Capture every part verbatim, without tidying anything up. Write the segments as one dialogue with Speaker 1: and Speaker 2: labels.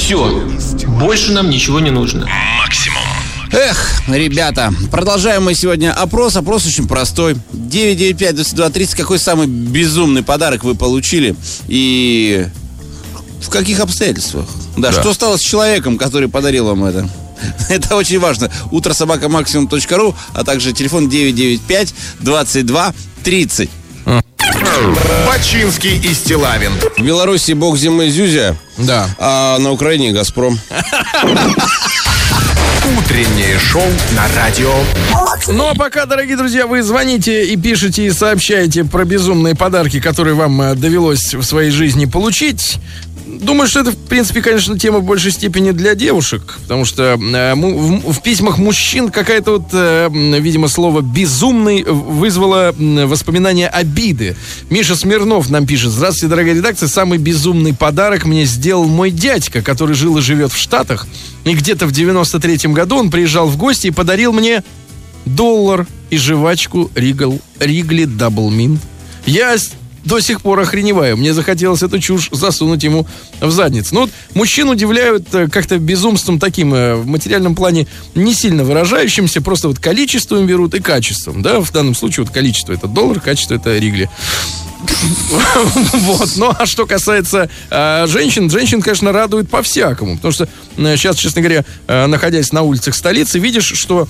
Speaker 1: Все. Больше нам ничего не нужно.
Speaker 2: Максимум.
Speaker 3: Эх, ребята, продолжаем мы сегодня опрос. Опрос очень простой. девять девять пять двадцать два тридцать. Какой самый безумный подарок вы получили? И в каких обстоятельствах? Да, да. Что стало с человеком, который подарил вам это? Это очень важно. утро собака максимум точка ру, а также телефон девять девять пять двадцать два тридцать.
Speaker 2: Бачинский и Стилавин.
Speaker 3: В Беларуси бог зимы Зюзя.
Speaker 4: Да.
Speaker 3: А на Украине Газпром.
Speaker 2: Утреннее шоу на радио.
Speaker 4: Ну а пока, дорогие друзья, вы звоните и пишете и сообщаете про безумные подарки, которые вам довелось в своей жизни получить. Думаю, что это, в принципе, конечно, тема в большей степени для девушек, потому что э, в, в письмах мужчин какая-то вот, э, видимо, слово «безумный» вызвало воспоминания обиды. Миша Смирнов нам пишет: «Здравствуйте, дорогая редакция. Самый безумный подарок мне сделал мой дядька, который жил и живет в Штатах. И где-то в девяносто третьем году он приезжал в гости и подарил мне доллар и жвачку Ригл, Ригли Дабл Минт. Я до сих пор охреневаю. Мне захотелось эту чушь засунуть ему в задницу». Ну вот мужчин удивляют как-то безумством таким, в материальном плане не сильно выражающимся, просто вот количеством берут и качеством, да, в данном случае вот количество — это доллар, качество — это Ригли. Вот. Ну а что касается э, женщин, женщин, конечно, радует по-всякому, потому что э, сейчас, честно говоря, э, находясь на улицах столицы, видишь, что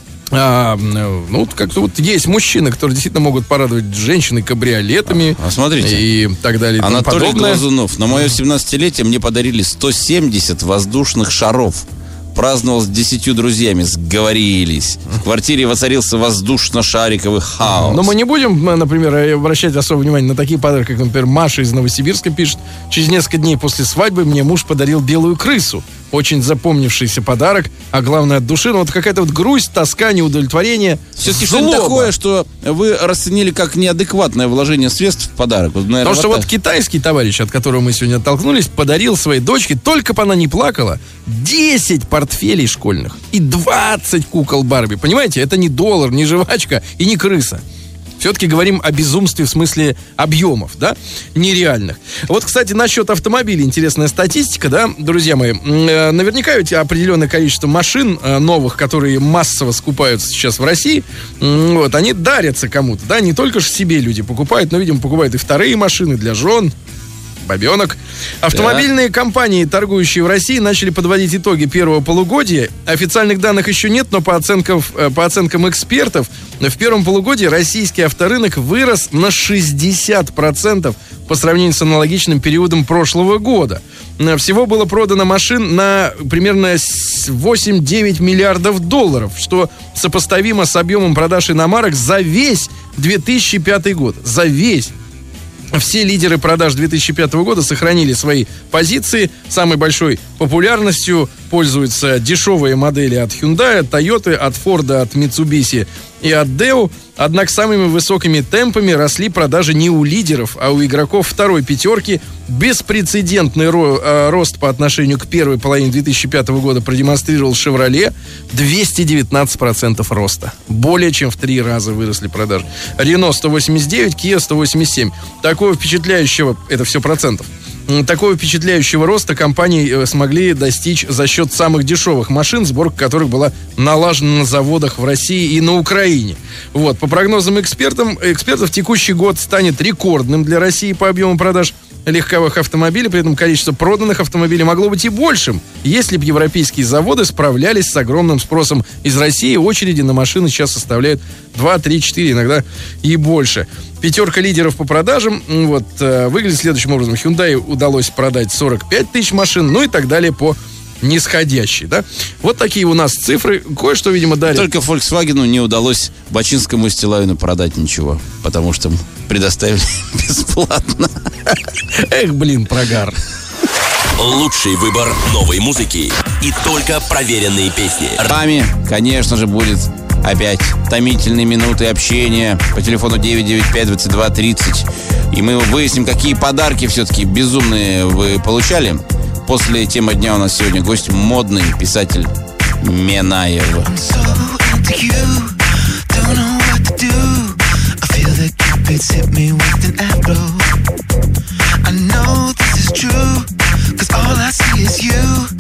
Speaker 4: А, ну, как-то вот есть мужчины, которые действительно могут порадовать женщины кабриолетами.
Speaker 3: А, смотрите.
Speaker 4: И так далее. И
Speaker 3: Анатолий Глазунов. На мое семнадцатилетие мне подарили сто семьдесят воздушных шаров. Праздновал с десятью друзьями, сговорились. В квартире воцарился воздушно-шариковый хаос.
Speaker 4: Но мы не будем, например, обращать особое внимание на такие подарки, как, например, Маша из Новосибирска пишет: «Через несколько дней после свадьбы мне муж подарил белую крысу. Очень запомнившийся подарок, а главное, от души. Ну, вот какая-то вот грусть, тоска, неудовлетворение.
Speaker 3: Все-таки что-то такое, что вы расценили как неадекватное вложение средств в подарок. Вот, наверное,
Speaker 4: Потому что
Speaker 3: вот,
Speaker 4: вот китайский товарищ, от которого мы сегодня оттолкнулись, подарил своей дочке, только бы она не плакала, десять портфелей школьных и двадцать кукол Барби. Понимаете, это не доллар, не жвачка и не крыса. Все-таки говорим о безумстве в смысле объемов, да, нереальных. Вот, кстати, насчет автомобилей интересная статистика, да, друзья мои. Наверняка ведь определенное количество машин новых, которые массово скупаются сейчас в России, вот, они дарятся кому-то, да, не только же себе люди покупают, но, видимо, покупают и вторые машины для жен, бабенок. Автомобильные да. компании, торгующие в России, начали подводить итоги первого полугодия. Официальных данных еще нет, но по оценкам, по оценкам экспертов, в первом полугодии российский авторынок вырос на шестьдесят процентов по сравнению с аналогичным периодом прошлого года. Всего было продано машин на примерно восемь-девять миллиардов долларов, что сопоставимо с объемом продаж иномарок за весь две тысячи пятый год. За весь. Все лидеры продаж две тысячи пятого года сохранили свои позиции. Самой большой популярностью пользуются дешевые модели от Hyundai, от Toyota, от Ford, от Mitsubishi и от Deo. Однако самыми высокими темпами росли продажи не у лидеров, а у игроков второй пятерки. Беспрецедентный ро- рост по отношению к первой половине две тысячи пятого года продемонстрировал Chevrolet. двести девятнадцать процентов роста. Более чем в три раза выросли продажи. Renault сто восемьдесят девять, Kia сто восемьдесят семь. Такого впечатляющего, это все процентов, такого впечатляющего роста компании смогли достичь за счет самых дешевых машин, сборка которых была налажена на заводах в России и на Украине. Вот, по прогнозам экспертам, экспертов, текущий год станет рекордным для России по объему продаж легковых автомобилей, при этом количество проданных автомобилей могло быть и большим, если бы европейские заводы справлялись с огромным спросом из России. Очереди на машины сейчас составляют два, три, четыре, иногда и больше. Пятерка лидеров по продажам вот, выглядит следующим образом. Hyundai удалось продать сорок пять тысяч машин, ну и так далее по нисходящей, да? Вот такие у нас цифры. Кое-что, видимо, дарят.
Speaker 3: Только Volkswagen не удалось Бачинскому и Стилавину продать ничего, потому что предоставили бесплатно.
Speaker 4: Эх, блин, прогар.
Speaker 5: Лучший выбор новой музыки и только проверенные песни.
Speaker 3: Рами, конечно же, будет опять томительные минуты общения по телефону девять девять пять двадцать два тридцать. И мы выясним, какие подарки все-таки безумные вы получали. После темы дня у нас сегодня гость модный писатель Менаев.
Speaker 6: I know this is true, 'cause all I see is you.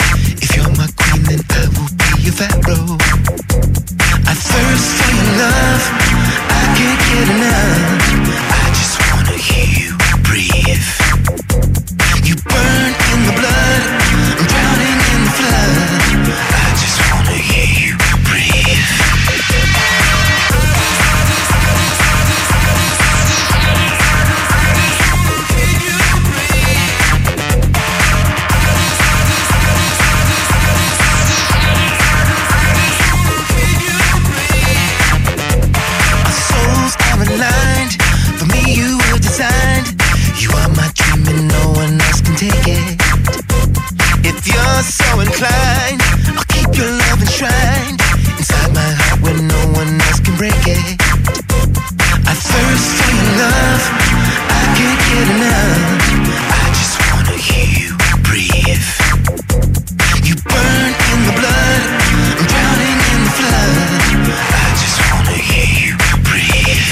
Speaker 6: inclined. I'll keep your love enshrined inside my heart where no one else can break it. I thirst for your love, I can't get enough. I just wanna hear you breathe. You burn in the blood, I'm drowning in the flood. I just wanna hear you breathe.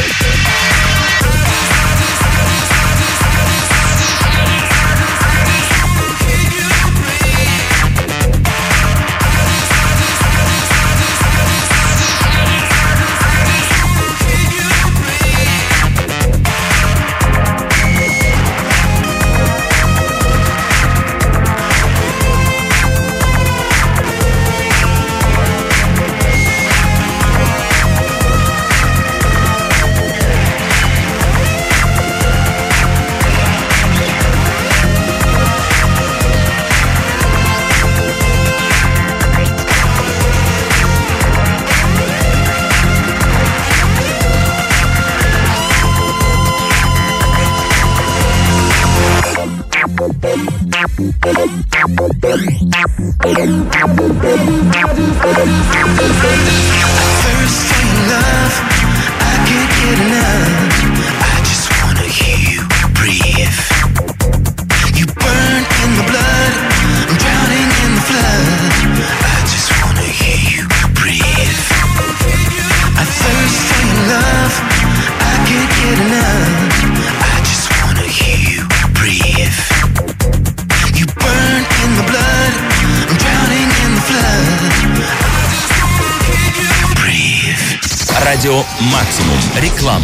Speaker 5: Радио Максимум. Реклама.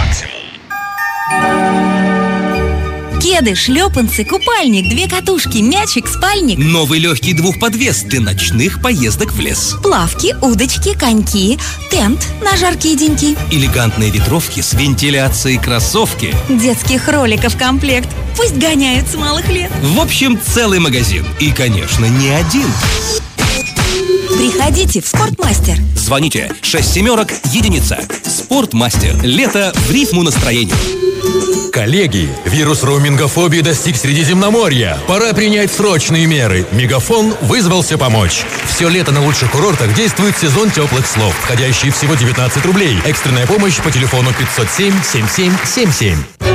Speaker 7: Кеды, шлепанцы, купальник, две катушки, мячик, спальник.
Speaker 5: Новый легкий двухподвес для ночных поездок в лес.
Speaker 7: Плавки, удочки, коньки, тент на жаркие деньки.
Speaker 5: Элегантные ветровки с вентиляцией, кроссовки.
Speaker 7: Детских роликов комплект. Пусть гоняют с малых лет.
Speaker 5: В общем, целый магазин. И, конечно, не один.
Speaker 7: Приходите в Спортмастер.
Speaker 5: Звоните шесть семерок единица. Спортмастер. Лето в рифму настроению.
Speaker 8: Коллеги, вирус роумингофобии достиг Средиземноморья. Пора принять срочные меры. Мегафон вызвался помочь. Все лето на лучших курортах действует сезон теплых слов, входящий всего девятнадцать рублей. Экстренная помощь по телефону пятьсот семь семьдесят семь семьдесят семь.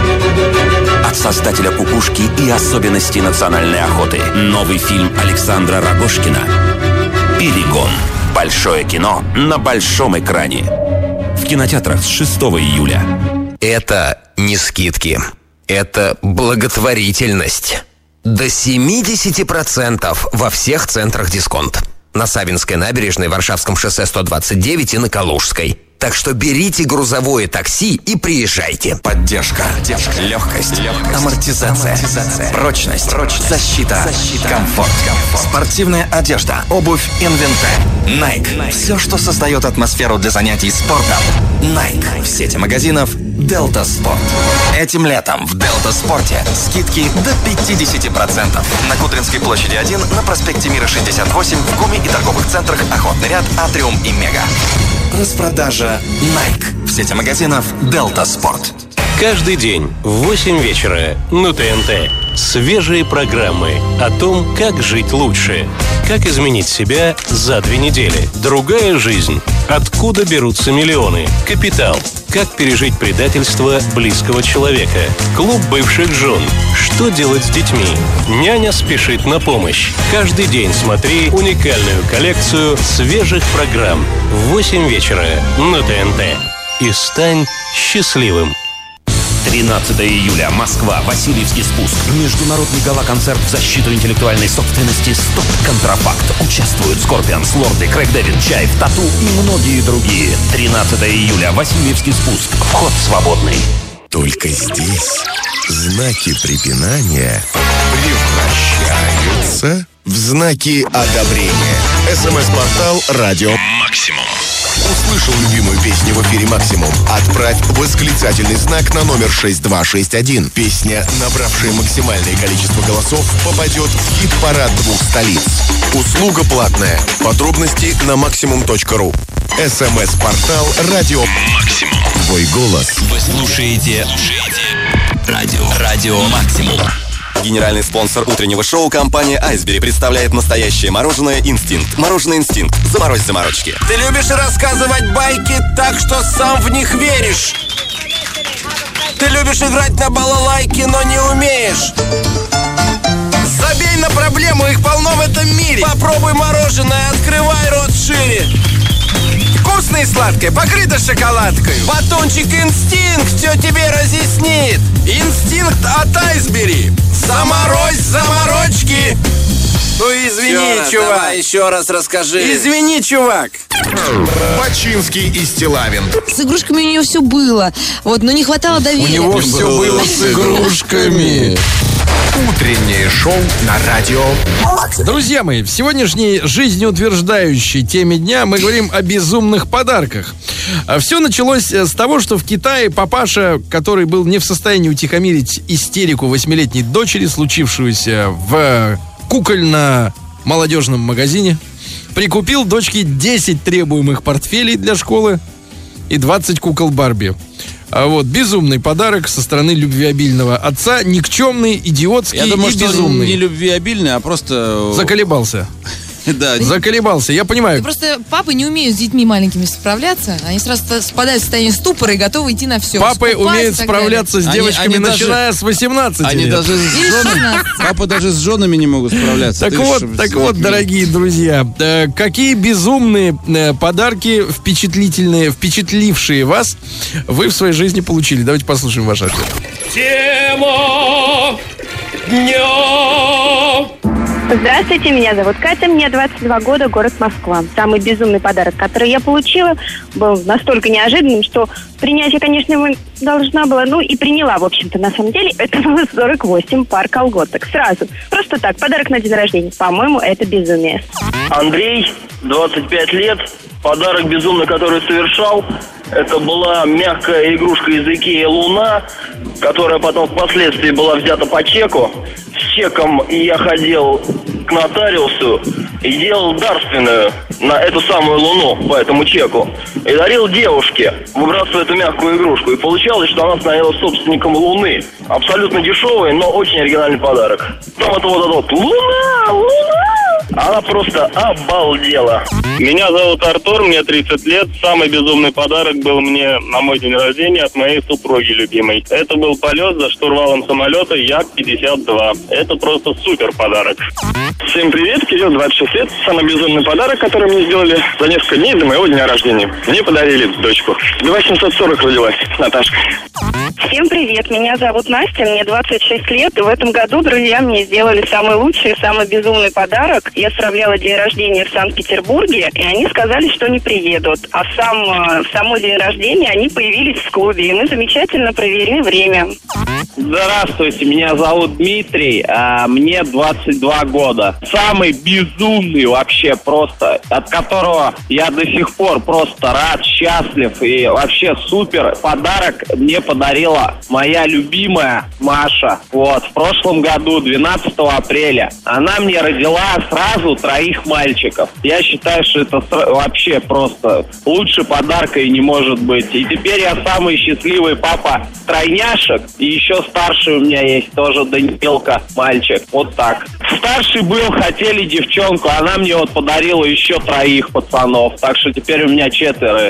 Speaker 9: От создателя «Кукушки» и особенностей национальной охоты. Новый фильм Александра Рогожкина «Перегон». Большое кино на большом экране. В кинотеатрах с шестого июля.
Speaker 10: Это не скидки. Это благотворительность. До семьдесят процентов во всех центрах «Дисконт». На Савинской набережной, Варшавском шоссе сто двадцать девять и на Калужской. Так что берите грузовое такси и приезжайте.
Speaker 9: Поддержка, Поддержка. Легкость, Легкость. Амортизация, Амортизация. Прочность, Прочность. Защита. Защита, комфорт. комфорт, спортивная одежда, обувь, инвентарь. Nike. Nike. Все, что создает атмосферу для занятий спортом. Nike. В сети магазинов Delta Sport. Этим летом в Delta Спорте скидки до пятьдесят процентов. На Кудринской площади один, на проспекте Мира шестьдесят восемь, в ГУМе и торговых центрах Охотный ряд, Атриум и Мега. Распродажа Nike в сети магазинов Delta Sport.
Speaker 11: Каждый день в восемь вечера на ТНТ. Свежие программы о том, как жить лучше, как изменить себя за две недели, другая жизнь, откуда берутся миллионы, капитал, как пережить предательство близкого человека, клуб бывших жен, что делать с детьми, няня спешит на помощь. Каждый день смотри уникальную коллекцию свежих программ в восемь вечера на ТНТ и стань счастливым.
Speaker 9: тринадцатого июля. Москва. Васильевский спуск. Международный гала-концерт в защиту интеллектуальной собственности «Стоп Контрафакт». Участвуют Скорпионс, Лорды, Крэг Дэвид, Чайф, Тату и многие другие. тринадцатого июля. Васильевский спуск. Вход свободный.
Speaker 2: Только здесь знаки препинания превращаются в знаки одобрения. СМС-портал «Радио Максимум». Услышал любимую песню в эфире «Максимум»? Отправь восклицательный знак на номер шесть два шесть один. Песня, набравшая максимальное количество голосов, попадет в хит-парад двух столиц. Услуга платная. Подробности на максимум точка ру. СМС-портал «Радио Максимум». Твой голос.
Speaker 5: Вы слушаете Радио. Радио Максимум.
Speaker 12: генеральный спонсор утреннего шоу компания Айсбери представляет настоящее мороженое «Инстинкт». Мороженое «Инстинкт». Заморозь заморочки.
Speaker 13: Ты любишь рассказывать байки так, что сам в них веришь. Ты любишь играть на балалайке, но не умеешь. Забей на проблему, их полно в этом мире. Попробуй мороженое, открывай рот шире. Вкусное и сладкое, покрыто шоколадкой. Батончик «Инстинкт» все тебе разъяснит. «Инстинкт» от Айсбери. Заморозь заморочки. Ну извини, еще раз, чувак. Давай еще раз расскажи. Извини, чувак.
Speaker 2: Бачинский и Стилавин.
Speaker 14: С игрушками у нее все было. Вот, но не хватало доверия.
Speaker 4: У него все было с игрушками.
Speaker 2: Утреннее шоу на радио.
Speaker 4: Друзья мои, в сегодняшней жизнеутверждающей теме дня мы говорим о безумных подарках. Все началось с того, что в Китае папаша, который был не в состоянии утихомирить истерику восьмилетней дочери, случившуюся в кукольно-молодежном магазине, прикупил дочке десять требуемых портфелей для школы и двадцать кукол Барби. А вот безумный подарок со стороны любвеобильного отца, никчемный, идиотский.
Speaker 3: Я думаю,
Speaker 4: и
Speaker 3: что
Speaker 4: безумный.
Speaker 3: Он не любвеобильный, а просто...
Speaker 4: Заколебался.
Speaker 3: Да.
Speaker 4: Заколебался, я понимаю.
Speaker 14: Просто папы не умеют с детьми маленькими справляться. Они сразу спадают в состояние ступора и готовы идти на все.
Speaker 4: Папы умеют справляться с девочками, они, они начиная даже, с восемнадцати
Speaker 3: они
Speaker 4: лет.
Speaker 3: Даже с женами, папы даже с женами не могут справляться.
Speaker 4: Так
Speaker 3: Ты
Speaker 4: вот,
Speaker 3: ж,
Speaker 4: так вот, дорогие друзья, э, какие безумные э, подарки впечатлительные, впечатлившие вас, вы в своей жизни получили? Давайте послушаем ваш ответ.
Speaker 15: Тема дня.
Speaker 16: Здравствуйте, меня зовут Катя, мне двадцать два года, город Москва. Самый безумный подарок, который я получила, был настолько неожиданным, что принять я, конечно, его должна была, ну и приняла, в общем-то, на самом деле. Это было сорок восемь пар колготок. Сразу. Просто так, подарок на день рождения. По-моему, это безумие.
Speaker 17: Андрей, двадцать пять лет. Подарок безумный, который совершал, это была мягкая игрушка из Икеи «Луна», которая потом впоследствии была взята по чеку. С чеком я ходил к нотариусу и делал дарственную на эту самую Луну по этому чеку. И дарил девушке, выбрасывая эту мягкую игрушку. И получалось, что она становилась собственником Луны. Абсолютно дешевый, но очень оригинальный подарок. Там это вот это вот «Луна! Луна!» Она просто обалдела.
Speaker 18: Меня зовут Артур, мне тридцать лет. Самый безумный подарок был мне на мой день рождения от моей супруги любимой. Это был полет за штурвалом самолета Як пятьдесят два. Это просто супер подарок.
Speaker 17: Всем привет, Кирилл, двадцать шесть лет. Самый безумный подарок, который мне сделали за несколько дней до моего дня рождения. Мне подарили дочку. два семьсот сорок родилась, Наташка.
Speaker 16: Всем привет, меня зовут Настя, мне двадцать шесть лет. И в этом году друзья мне сделали самый лучший и самый безумный подарок. Я справляла день рождения в Санкт-Петербурге, и они сказали, что не приедут. А сам, в самый день рождения они появились в клубе, и мы замечательно провели время.
Speaker 19: Здравствуйте, меня зовут Дмитрий, а мне двадцать два года. Самый безумный вообще просто, от которого я до сих пор просто рад, счастлив и вообще супер подарок мне подарила моя любимая Маша. Вот, в прошлом году, двенадцатого апреля, она мне родила сразу троих мальчиков. Я считаю, что это вообще просто лучше подарка и не может быть. И теперь я самый счастливый папа тройняшек, и еще старший у меня есть тоже Данилка, мальчик. Вот так. Старший был, хотели девчонку, она мне вот подарила еще троих пацанов. Так что теперь у меня четверо.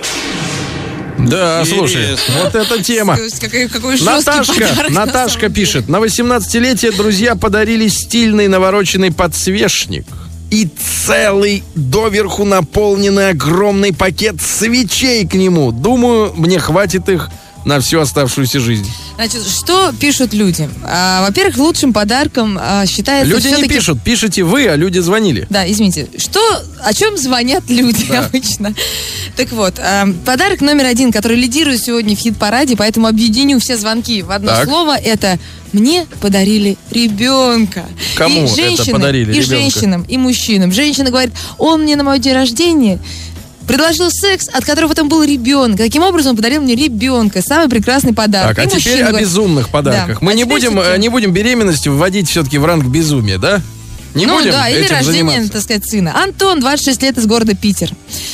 Speaker 4: Да, слушай, вот эта тема.
Speaker 14: Какой, какой
Speaker 4: Наташка,
Speaker 14: подарок,
Speaker 4: Наташка
Speaker 14: на
Speaker 4: пишет: на восемнадцатилетие друзья подарили стильный навороченный подсвечник и целый доверху наполненный огромный пакет свечей к нему. Думаю, мне хватит их на всю оставшуюся жизнь.
Speaker 14: Значит, что пишут люди? А, во-первых, лучшим подарком а, считается...
Speaker 4: Люди не пишут, пишете вы, а люди звонили.
Speaker 14: Да, извините. Что, о чем звонят люди да. обычно? Так вот, а, подарок номер один, который лидирует сегодня в хит-параде, поэтому объединю все звонки в одно так. слово, это «мне подарили ребенка».
Speaker 4: Кому
Speaker 14: и женщины,
Speaker 4: это подарили
Speaker 14: и
Speaker 4: ребенка?
Speaker 14: женщинам, и мужчинам. Женщина говорит: он мне на мой день рождения предложил секс, от которого потом был ребенок. Таким образом, он подарил мне ребенка. Самый прекрасный подарок.
Speaker 4: Так, а
Speaker 14: и
Speaker 4: теперь о
Speaker 14: говорит,
Speaker 4: безумных подарках. Да. Мы а не, будем, не будем беременность вводить все-таки в ранг безумия, да? Не
Speaker 14: ну
Speaker 4: будем
Speaker 14: да, или
Speaker 4: этим
Speaker 14: рождение,
Speaker 4: заниматься?
Speaker 14: так сказать, сына. Антон, двадцать шесть лет, из города Питер.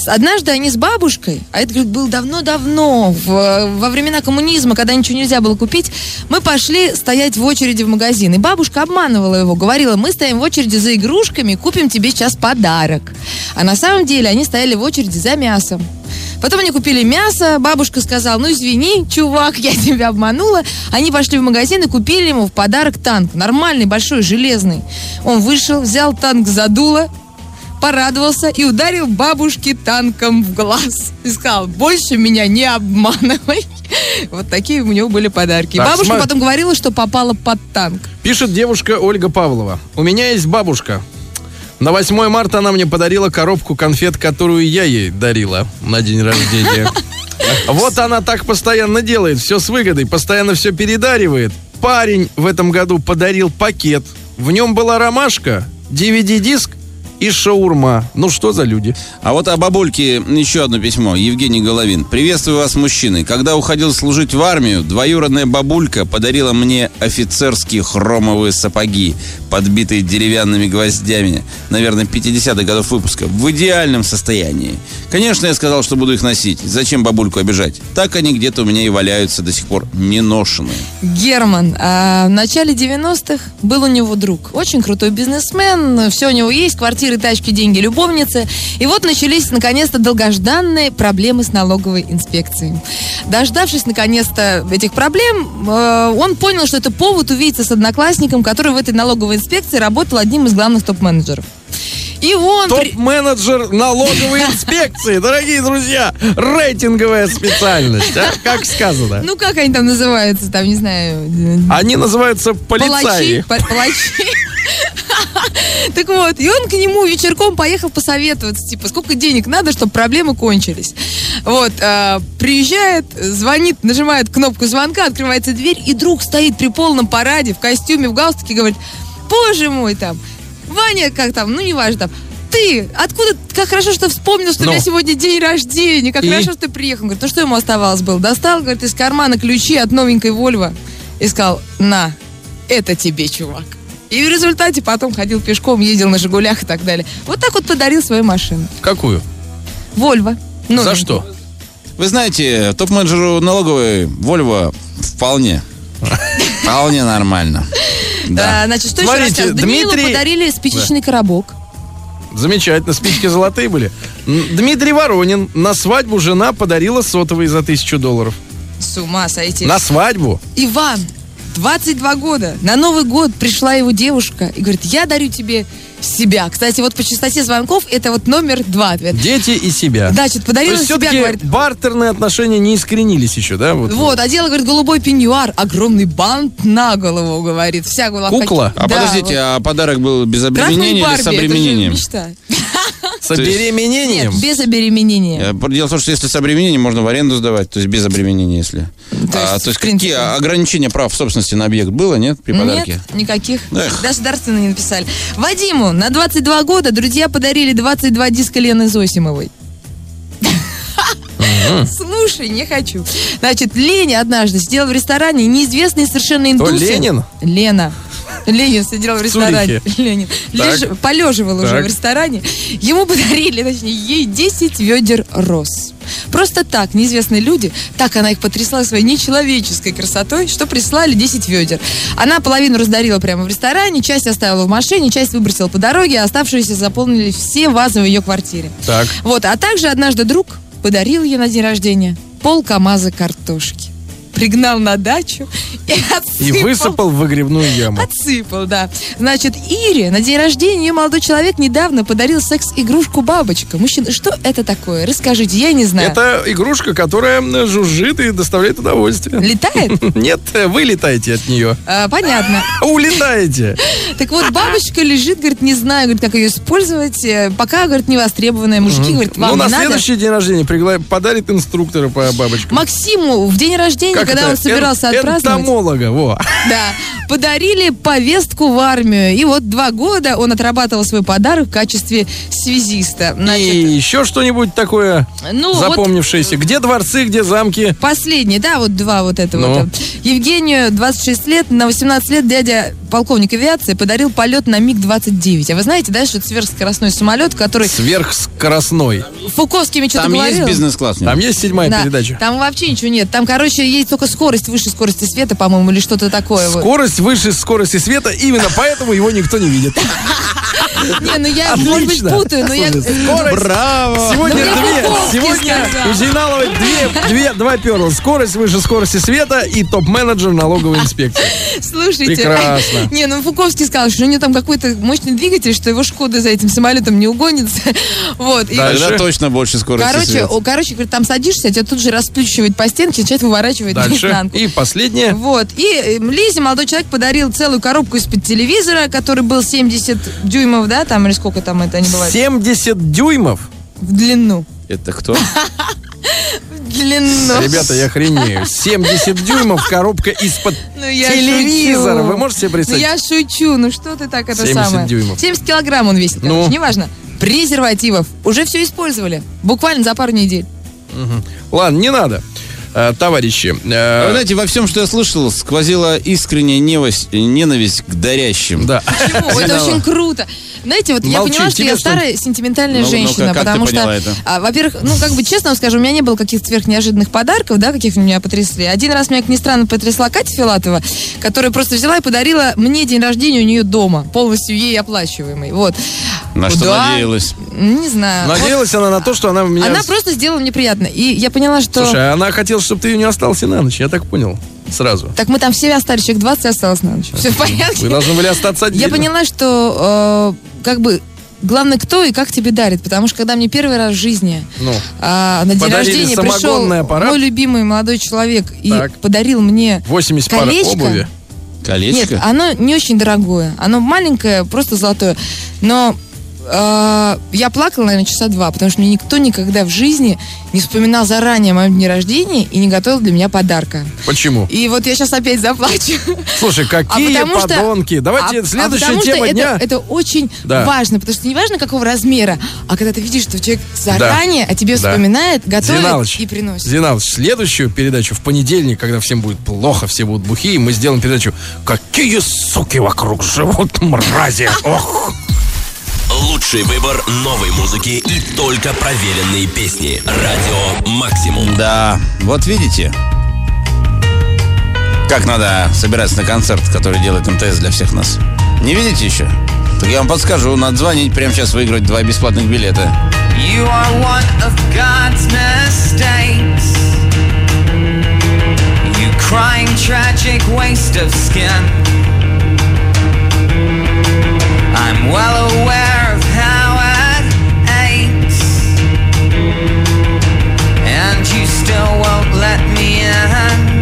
Speaker 14: однажды они с бабушкой, а это, говорит, было давно-давно, в, во времена коммунизма, когда ничего нельзя было купить, мы пошли стоять в очереди в магазин. И бабушка обманывала его, говорила, мы стоим в очереди за игрушками, купим тебе сейчас подарок. А на самом деле они стояли в очереди за мясом. Потом они купили мясо, бабушка сказала, ну извини, чувак, я тебя обманула. Они пошли в магазин и купили ему в подарок танк. Нормальный, большой, железный. Он вышел, взял танк за дуло, порадовался и ударил бабушке танком в глаз. И сказал, больше меня не обманывай. Вот такие у него были подарки. Так, бабушка см... потом говорила, что попала под танк.
Speaker 4: Пишет девушка Ольга Павлова. У меня есть бабушка. На восьмое марта она мне подарила коробку конфет, которую я ей дарила на день рождения. Вот она так постоянно делает, все с выгодой, постоянно все передаривает. Парень в этом году подарил пакет. В нем была ромашка, ди ви ди-диск и шаурма. Ну что за люди?
Speaker 3: А вот о бабульке еще одно письмо. Евгений Головин. Приветствую вас, мужчины. Когда уходил служить в армию, двоюродная бабулька подарила мне офицерские хромовые сапоги, подбитые деревянными гвоздями, наверное, пятидесятых годов выпуска, в идеальном состоянии. Конечно, я сказал, что буду их носить. Зачем бабульку обижать? Так они где-то у меня и валяются до сих пор неношенные.
Speaker 14: Герман. А в начале девяностых был у него друг. Очень крутой бизнесмен. Все у него есть. Квартиры, тачки, деньги, любовницы. И вот начались, наконец-то, долгожданные проблемы с налоговой инспекцией. Дождавшись, наконец-то, этих проблем, э, он понял, что это повод увидеться с одноклассником, который в этой налоговой инспекции работал одним из главных топ-менеджеров. И он...
Speaker 4: Топ-менеджер налоговой инспекции, дорогие друзья, рейтинговая специальность, а? Как сказано.
Speaker 14: Ну, как они там называются, там, не знаю...
Speaker 4: Они называются полицаи.
Speaker 14: Палачи. Палачи. Так вот, и он к нему вечерком поехал посоветоваться, типа, сколько денег надо, чтобы проблемы кончились. Вот, э, приезжает, звонит, нажимает кнопку звонка, открывается дверь, и друг стоит при полном параде, в костюме, в галстуке, говорит, боже мой, там, Ваня, как там, ну, неважно, там, ты, откуда, как хорошо, что вспомнил, что Но. у меня сегодня день рождения, как и? хорошо, что ты приехал. Говорит, ну, что ему оставалось было? Достал, говорит, из кармана ключи от новенькой Вольво и сказал, на, это тебе, чувак. И в результате потом ходил пешком, ездил на «Жигулях» и так далее. Вот так вот подарил свою машину.
Speaker 4: Какую?
Speaker 14: Вольво.
Speaker 4: Ну, За что?
Speaker 3: Вы знаете, топ-менеджеру налоговой Вольво вполне. Вполне нормально.
Speaker 14: Да. Значит, что еще расскажу? Даниилу подарили спичечный коробок.
Speaker 4: Замечательно, спички золотые были. Дмитрий Воронин. На свадьбу жена подарила сотовый за тысячу долларов.
Speaker 14: С ума сойти.
Speaker 4: На свадьбу?
Speaker 14: Иван. двадцать два года. На Новый год пришла его девушка и говорит, я дарю тебе себя. Кстати, вот по частоте звонков это вот номер два ответ.
Speaker 4: Дети и себя.
Speaker 14: Да, что-то подарила
Speaker 4: То есть
Speaker 14: себя, говорит.
Speaker 4: Бартерные отношения не искоренились еще, да? Вот,
Speaker 14: вот одела, говорит, голубой пеньюар, огромный бант на голову, говорит. Вся голова.
Speaker 3: Кукла? А да, подождите, вот. А подарок был без обременения или с обременением?
Speaker 4: С обременением?
Speaker 14: Нет, без обременения.
Speaker 3: Дело в том, что если с обременением, можно в аренду сдавать, то есть без обременения, если. То есть, а, то есть какие ограничения прав собственности на объект было, нет, при подарке?
Speaker 14: Нет, никаких.
Speaker 3: Эх.
Speaker 14: Государственно не написали. Вадиму на двадцать два года друзья подарили двадцать два диска Лены Зосимовой. Слушай, не хочу. Значит, Леня однажды сидел в ресторане, неизвестный совершенно индус.
Speaker 4: Ленин?
Speaker 14: Лена. Ленин сидел в ресторане. Ленин. Леж... Полеживал так. уже в ресторане. Ему подарили, точнее, ей десять ведер роз. Просто так, неизвестные люди, так она их потрясла своей нечеловеческой красотой, что прислали десять ведер. Она половину раздарила прямо в ресторане, часть оставила в машине, часть выбросила по дороге, а оставшиеся заполнили все вазы в ее квартире.
Speaker 4: Так.
Speaker 14: Вот, а также однажды друг подарил ей на день рождения пол КамАЗа картошки. Пригнал на дачу и отсыпал.
Speaker 4: И высыпал в выгребную яму.
Speaker 14: Отсыпал, да. Значит, Ире на день рождения ее молодой человек недавно подарил секс-игрушку бабочка. Мужчина, что это такое? Расскажите, я не знаю.
Speaker 4: Это игрушка, которая жужжит и доставляет удовольствие.
Speaker 14: Летает?
Speaker 4: Нет, вы летаете от нее.
Speaker 14: А, понятно.
Speaker 4: Улетаете.
Speaker 14: Так вот, бабочка лежит, говорит, не знаю, говорит, как ее использовать. Пока, говорит, не востребованная. Мужики, говорит, вам
Speaker 4: не надо. Ну, на
Speaker 14: надо.
Speaker 4: следующий день рождения пригла... подарит инструктора по бабочкам.
Speaker 14: Максиму в день рождения, как когда это? он собирался Эн- отпраздновать.
Speaker 4: Энтомолога, во.
Speaker 14: Да. Подарили повестку в армию. И вот два года он отрабатывал свой подарок в качестве связиста.
Speaker 4: Значит, и еще что-нибудь такое ну, запомнившееся. Вот, где дворцы, где замки?
Speaker 14: Последние, да, вот два вот это
Speaker 4: ну.
Speaker 14: вот. Евгению двадцать шесть лет, на восемнадцать лет дядя полковник авиации, подарил полет на миг двадцать девять. А вы знаете, да, что это сверхскоростной самолет, который...
Speaker 4: Сверхскоростной.
Speaker 14: Фуковскими что-то
Speaker 3: Там
Speaker 14: говорил.
Speaker 3: есть бизнес-класс?
Speaker 4: Там есть седьмая
Speaker 14: Да,
Speaker 4: передача.
Speaker 14: там вообще ничего нет. Там, короче, есть только скорость выше скорости света, по-моему, или что-то такое. вот.
Speaker 4: Скорость выше скорости света, именно поэтому его никто не видит.
Speaker 14: Не, ну я, может быть, путаю, но я...
Speaker 4: Скорость.
Speaker 3: Браво!
Speaker 4: Сегодня
Speaker 14: Ну,
Speaker 4: две.
Speaker 14: Фуковский
Speaker 4: Сегодня
Speaker 14: сказал.
Speaker 4: у Зейналовой две, две, два перла. Скорость выше скорости света и топ-менеджер налоговой инспекции.
Speaker 14: Слушайте.
Speaker 4: Прекрасно.
Speaker 14: Не, ну Фуковский сказал, что у него там какой-то мощный двигатель, что его Шкода за этим самолетом не угонится. Вот. И,
Speaker 3: Тогда точно больше скорости
Speaker 14: короче,
Speaker 3: света.
Speaker 14: о, короче, говорит, там садишься, тебя тут же расплющивает по стенке, начинает выворачивать
Speaker 4: Дальше.
Speaker 14: наизнанку.
Speaker 4: И последнее.
Speaker 14: Вот. И э, Лизе молодой человек подарил целую коробку из-под телевизора, который был семьдесят дюймов, да, там, или сколько там это не бывает?
Speaker 4: семьдесят дюймов?
Speaker 14: В длину.
Speaker 3: Это кто?
Speaker 14: В длину.
Speaker 4: Ребята, я охренею. семьдесят дюймов, коробка из-под
Speaker 14: Ну, я
Speaker 4: телевизора.
Speaker 14: шучу.
Speaker 4: Вы можете себе
Speaker 14: Ну,
Speaker 4: представить?
Speaker 14: я шучу, ну что ты так это
Speaker 4: семьдесят
Speaker 14: самое?
Speaker 4: дюймов.
Speaker 14: семьдесят килограмм он весит, короче,
Speaker 4: Ну?
Speaker 14: неважно. Презервативов. Уже все использовали. Буквально за пару недель.
Speaker 4: Мгм. Ладно, не надо. Э, Товарищи, э,
Speaker 3: Вы знаете, во всем, что я слышал, сквозила искренняя невость- ненависть к дарящим.
Speaker 4: Да.
Speaker 14: Почему? Это очень круто. Знаете, вот я
Speaker 3: Молчи,
Speaker 14: поняла, что
Speaker 3: тебе
Speaker 14: я
Speaker 3: что-
Speaker 14: старая сентиментальная
Speaker 3: Ну,
Speaker 14: женщина,
Speaker 3: ну-ка, как
Speaker 14: потому
Speaker 3: ты поняла
Speaker 14: что,
Speaker 3: это?
Speaker 14: а, во-первых, ну, как бы честно вам скажу, у меня не было каких-то сверхнеожиданных подарков, да, каких меня потрясли. Один раз меня, как ни странно, потрясла Катя Филатова, которая просто взяла и подарила мне день рождения у нее дома, полностью ей оплачиваемый. Вот.
Speaker 3: На что
Speaker 14: Да.
Speaker 3: надеялась?
Speaker 14: Не знаю.
Speaker 4: надеялась она на то, что она
Speaker 14: Вот
Speaker 4: меня...
Speaker 14: Она просто сделала мне приятно. И я поняла, что...
Speaker 4: Слушай, она хотела, чтобы ты не остался на ночь, я так понял. Сразу.
Speaker 14: Так мы там все остались, человек двадцать осталось на ночь. Все в порядке.
Speaker 4: Вы должны были остаться отдельно.
Speaker 14: Я поняла, что э, как бы главное, кто и как тебе дарит. Потому что когда мне первый раз в жизни
Speaker 4: Ну,
Speaker 14: а, на день
Speaker 4: подарили
Speaker 14: рождения пришел
Speaker 4: самогонный аппарат.
Speaker 14: мой любимый молодой человек и
Speaker 4: Так.
Speaker 14: подарил мне
Speaker 4: восемьдесят пар
Speaker 14: колечко.
Speaker 4: обуви.
Speaker 3: Колечко?
Speaker 14: Нет, оно не очень дорогое. Оно маленькое, просто золотое. Но э, я плакала, наверное, часа два, потому что мне никто никогда в жизни не вспоминал заранее о моем дне рождения и не готовил для меня подарка.
Speaker 4: Почему?
Speaker 14: И вот я сейчас опять заплачу.
Speaker 4: Слушай, какие
Speaker 14: А потому что-
Speaker 4: подонки. Давайте
Speaker 14: а-
Speaker 4: следующая
Speaker 14: а потому
Speaker 4: тема
Speaker 14: что
Speaker 4: дня.
Speaker 14: Это, это очень
Speaker 4: Да.
Speaker 14: важно, потому что не важно, какого размера, а когда ты видишь, что человек заранее о тебе
Speaker 4: Да.
Speaker 14: вспоминает, готовит
Speaker 4: Зиналыч,
Speaker 14: и приносит.
Speaker 4: Зиналыч, следующую передачу в понедельник, когда всем будет плохо, все будут бухие, мы сделаем передачу «Какие суки вокруг живут, мрази!» Ох!
Speaker 15: Лучший выбор новой музыки и только проверенные песни. Радио Максимум.
Speaker 3: Да, вот видите, как надо собираться на концерт, который делает эм тэ эс для всех нас. Не видите еще? Так я вам подскажу, надо звонить прямо сейчас, выиграть два бесплатных билета.
Speaker 6: You are one of God's mistakes. You crying tragic waste of skin. I'm well aware of how it aches, and you still won't let me in.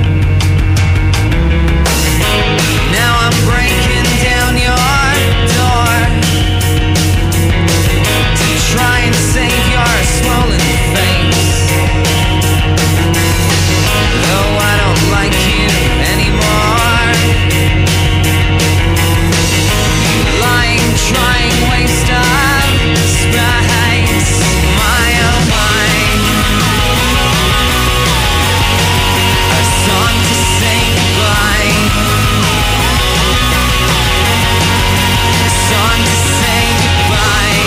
Speaker 6: Now I'm breaking down your door to try and save your swollen face. Though I don't like you anymore, you lying, trying waste of space. My oh my, a song to say goodbye, a song to say goodbye,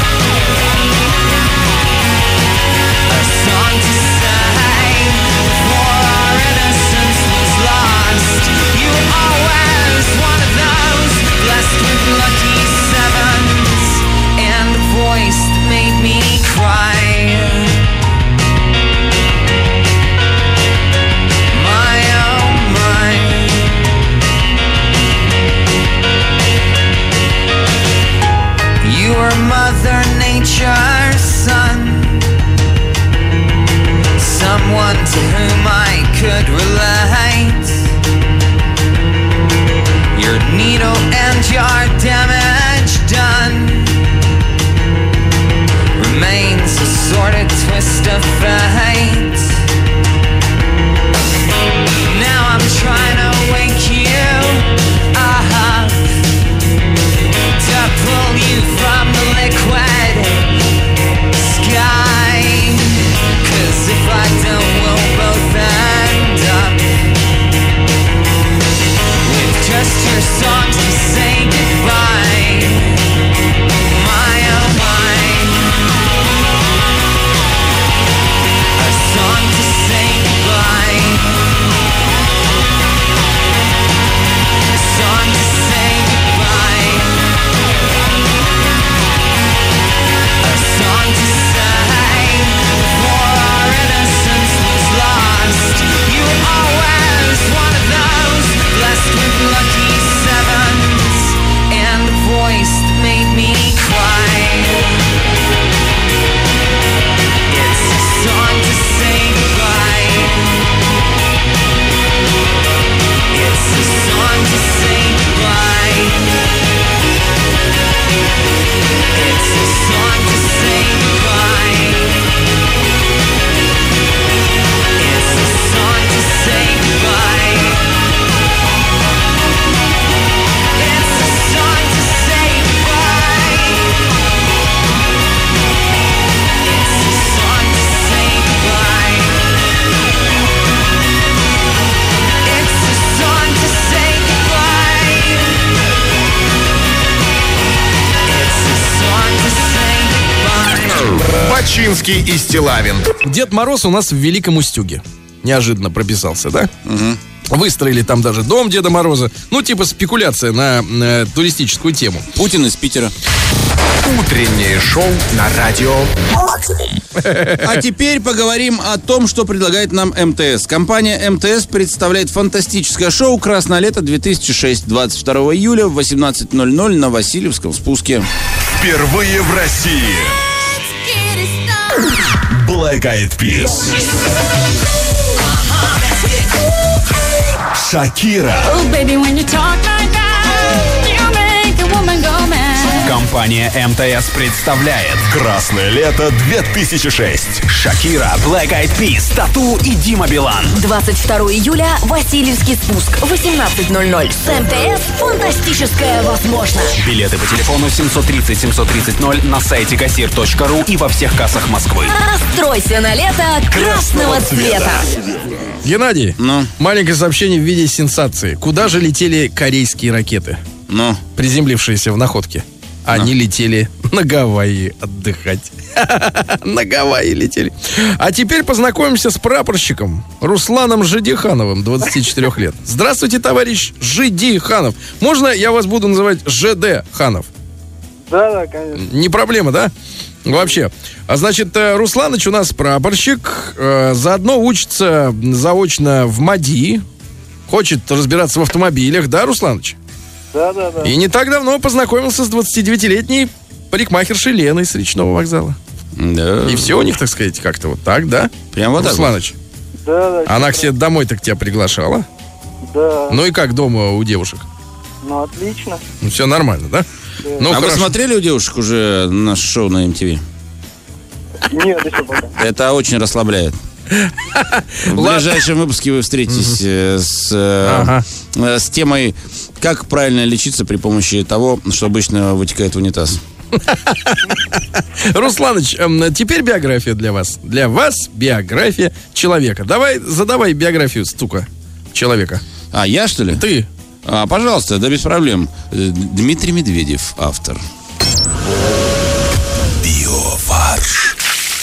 Speaker 6: a song to say before our innocence was lost. You were always one of those blessed with lucky sevens and a voice that made me cry. My oh my, you were Mother Nature's son, someone to whom I could relate. Your needle and your damage done remains a sordid twist of fate. Now I'm trying to wake you up, to pull you from the liquid sky. 'Cause if I don't, we'll both end up with just your songs to
Speaker 2: Бачинский и Стилавин.
Speaker 4: Дед Мороз у нас в Великом Устюге. Неожиданно прописался, да?
Speaker 3: Угу.
Speaker 4: Выстроили там даже дом Деда Мороза. Ну, типа спекуляция на, на туристическую тему.
Speaker 3: Путин из Питера.
Speaker 2: Утреннее шоу на радио «Максимум».
Speaker 3: А теперь поговорим о том, что предлагает нам МТС. Компания МТС представляет фантастическое шоу «Красное лето-две тысячи шесть» двадцать второго июля в восемнадцать ноль ноль на Васильевском спуске.
Speaker 2: Впервые в России Black Eyed Peas, Шакира.
Speaker 20: Компания МТС представляет
Speaker 2: «Красное лето-две тысячи шесть».
Speaker 20: Шакира, Black Eyed Peas, Тату и Дима Билан.
Speaker 7: двадцать второго июля Васильевский спуск, восемнадцать ноль ноль. С МТС фантастическое возможно.
Speaker 20: Билеты по телефону семь тридцать семь тридцать ноль на сайте кассир точка ру и во всех кассах Москвы.
Speaker 7: Настройся на лето красного цвета.
Speaker 4: Геннадий,
Speaker 3: ну?
Speaker 4: Маленькое сообщение в виде сенсации. Куда же летели корейские ракеты,
Speaker 3: ну?
Speaker 4: приземлившиеся в Находке? Они
Speaker 3: ну?
Speaker 4: летели на Гавайи отдыхать. На Гавайи летели. А теперь познакомимся с прапорщиком Русланом Жидихановым, двадцати четырёх лет. Здравствуйте, товарищ Жидиханов. Можно я вас буду называть ЖД Ханов?
Speaker 21: Да, да, конечно.
Speaker 4: Не проблема, да? Вообще. А значит, Русланыч у нас прапорщик, э, заодно учится заочно в МАДИ, хочет разбираться в автомобилях, да, Русланыч?
Speaker 21: Да, да, да.
Speaker 4: И не так давно познакомился с двадцатидевятилетней парикмахершей Леной с Речного вокзала.
Speaker 3: Да.
Speaker 4: И все у них, так сказать, как-то вот так, да?
Speaker 3: Прям вот так.
Speaker 4: Русланыч.
Speaker 21: Да, да.
Speaker 4: Она к себе домой так тебя приглашала?
Speaker 21: Да.
Speaker 4: Ну и как дома у девушек?
Speaker 21: Ну, отлично.
Speaker 4: Ну, все нормально, да?
Speaker 21: Да.
Speaker 4: Ну,
Speaker 3: а
Speaker 4: хорошо.
Speaker 3: вы смотрели у девушек уже наше шоу на эм ти ви?
Speaker 21: Нет, еще пока.
Speaker 3: Это очень расслабляет. В ближайшем выпуске вы встретитесь с,
Speaker 4: Ага.
Speaker 3: с темой, как правильно лечиться при помощи того, что обычно вытекает в унитаз.
Speaker 4: Русланыч, эм, теперь биография для вас. Для вас биография человека. Давай, задавай биографию стука человека.
Speaker 3: А, я, что ли?
Speaker 4: Ты.
Speaker 3: А, пожалуйста, да без проблем. Дмитрий Медведев, автор.
Speaker 2: Биофарш.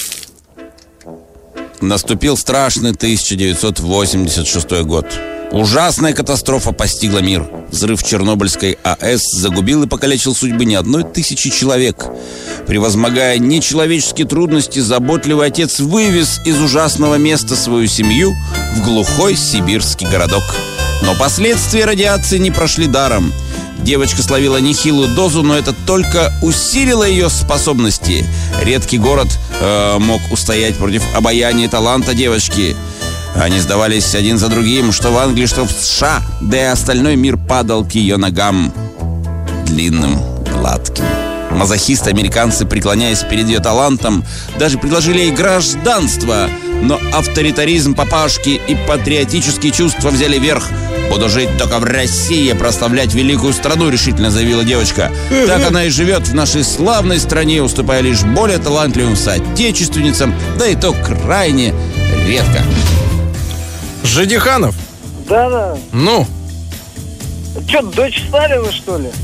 Speaker 3: Наступил страшный тысяча девятьсот восемьдесят шестой год. Ужасная катастрофа постигла мир. Взрыв Чернобыльской АЭС загубил и покалечил судьбы не одной тысячи человек. Превозмогая нечеловеческие трудности, заботливый отец вывез из ужасного места свою семью в глухой сибирский городок. Но последствия радиации не прошли даром. Девочка словила нехилую дозу, но это только усилило ее способности. Редкий город э, мог устоять против обаяния и таланта девочки. Они сдавались один за другим, что в Англии, что в США, да и остальной мир падал к ее ногам. Длинным, гладким. Мазохисты-американцы, преклоняясь перед ее талантом, даже предложили ей гражданство. Но авторитаризм папашки и патриотические чувства взяли верх. «Буду жить только в России, прославлять великую страну», — решительно заявила девочка. Так она и живет в нашей славной стране, уступая лишь более талантливым соотечественницам, да и то крайне редко.
Speaker 4: Жидиханов?
Speaker 21: Да, да.
Speaker 4: Ну?
Speaker 21: Че, дочь Сталина, что ли?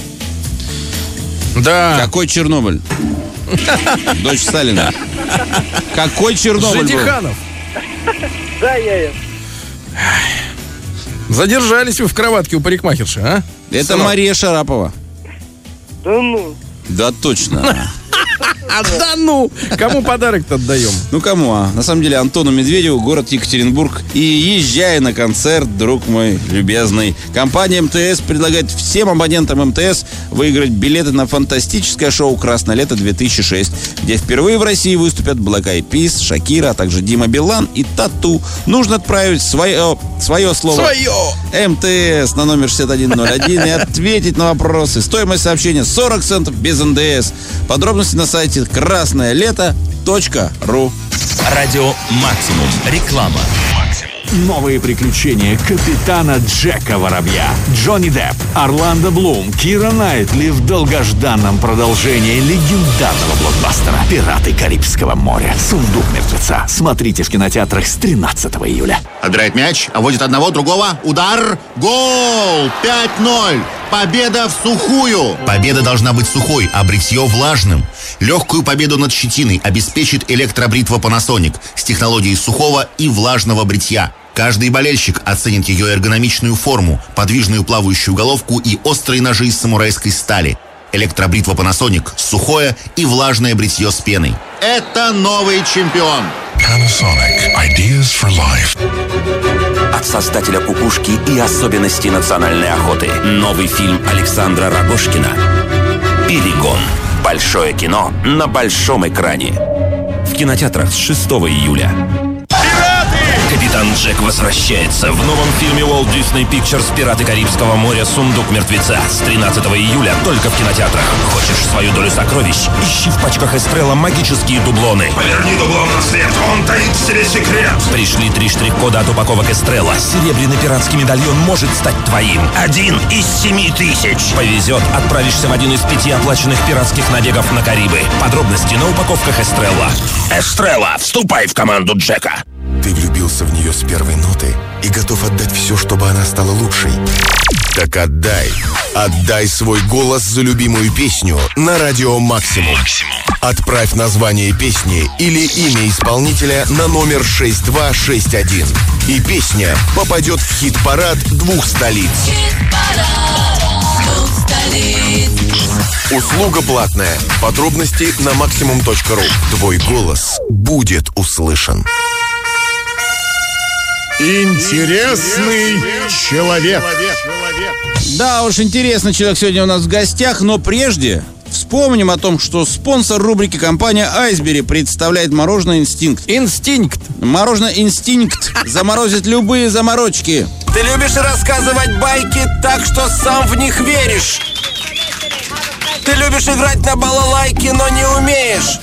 Speaker 4: Да.
Speaker 3: Какой Чернобыль? Дочь Сталина. Какой Чернобыль был?
Speaker 4: Жидиханов.
Speaker 21: Да, я я.
Speaker 4: Задержались вы в кроватке у парикмахерши, а?
Speaker 3: Это
Speaker 4: Сынок.
Speaker 3: Мария Шарапова.
Speaker 21: Да ну.
Speaker 3: Да точно.
Speaker 4: А да ну! Кому подарок-то отдаем?
Speaker 3: Ну кому, а? На самом деле Антону Медведеву, город Екатеринбург. И езжай на концерт, друг мой любезный. Компания МТС предлагает всем абонентам МТС выиграть билеты на фантастическое шоу «Красное лето-две тысячи шесть», где впервые в России выступят Black Eyed Peas, Шакира, а также Дима Билан и Тату. Нужно отправить свое, свое слово
Speaker 4: Свое!
Speaker 3: МТС на номер шестьдесят один ноль один и ответить на вопросы. Стоимость сообщения сорок центов без эн дэ эс. Подробности на сайте красное лето точка ру.
Speaker 15: Радио «Максимум». Реклама.
Speaker 20: Новые приключения капитана Джека Воробья, Джонни Депп, Орландо Блум, Кира Найтли в долгожданном продолжении легендарного блокбастера «Пираты Карибского моря. Сундук мертвеца». Смотрите в кинотеатрах с тринадцатого июля.
Speaker 22: Отбирает мяч, обводит одного, другого. Удар. Гол! пять ноль.
Speaker 1: победа в сухую. Победа должна быть сухой, а бритье влажным. Легкую победу над щетиной обеспечит электробритва Panasonic с технологией сухого и влажного бритья. Каждый болельщик оценит ее эргономичную форму, подвижную плавающую головку и острые ножи из самурайской стали. Электробритва Panasonic, сухое и влажное бритье с пеной. Это новый чемпион.
Speaker 22: Panasonic. Ideas for life.
Speaker 23: От создателя «Кукушки» и особенностей национальной охоты. Новый фильм Александра Рогожкина «Перегон». Большое кино на большом экране. В кинотеатрах с шестого июля. Капитан Джек возвращается в новом фильме Walt Disney Pictures «Пираты Карибского моря. Сундук мертвеца» с тринадцатого июля только в кинотеатрах. Хочешь свою долю сокровищ? Ищи в пачках Эстрелла магические дублоны.
Speaker 22: Поверни дублон на свет, он таит в себе секрет.
Speaker 23: Пришли три штрих-кода от упаковок Эстрелла. Серебряный пиратский медальон может стать твоим. Один из семи тысяч. Повезет, отправишься в один из пяти оплаченных пиратских набегов на Карибы. Подробности на упаковках Эстрелла. Эстрелла, вступай в команду Джека.
Speaker 2: Ты влюбился в нее с первой ноты и готов отдать все, чтобы она стала лучшей. Так отдай. Отдай свой голос за любимую песню на радио «Максимум». Отправь название песни или имя исполнителя на номер шесть два шесть один. И песня попадет в хит-парад двух столиц. Услуга платная. Подробности на максимум точка ру. Твой голос будет услышан.
Speaker 3: Интересный человек. Да уж, интересный человек сегодня у нас в гостях, но прежде вспомним о том, что спонсор рубрики компания Айсбери представляет мороженое «Инстинкт».
Speaker 4: Инстинкт.
Speaker 3: Мороженое «Инстинкт» заморозит любые заморочки.
Speaker 13: Ты любишь рассказывать байки так, что сам в них веришь. Ты любишь играть на балалайке, но не умеешь.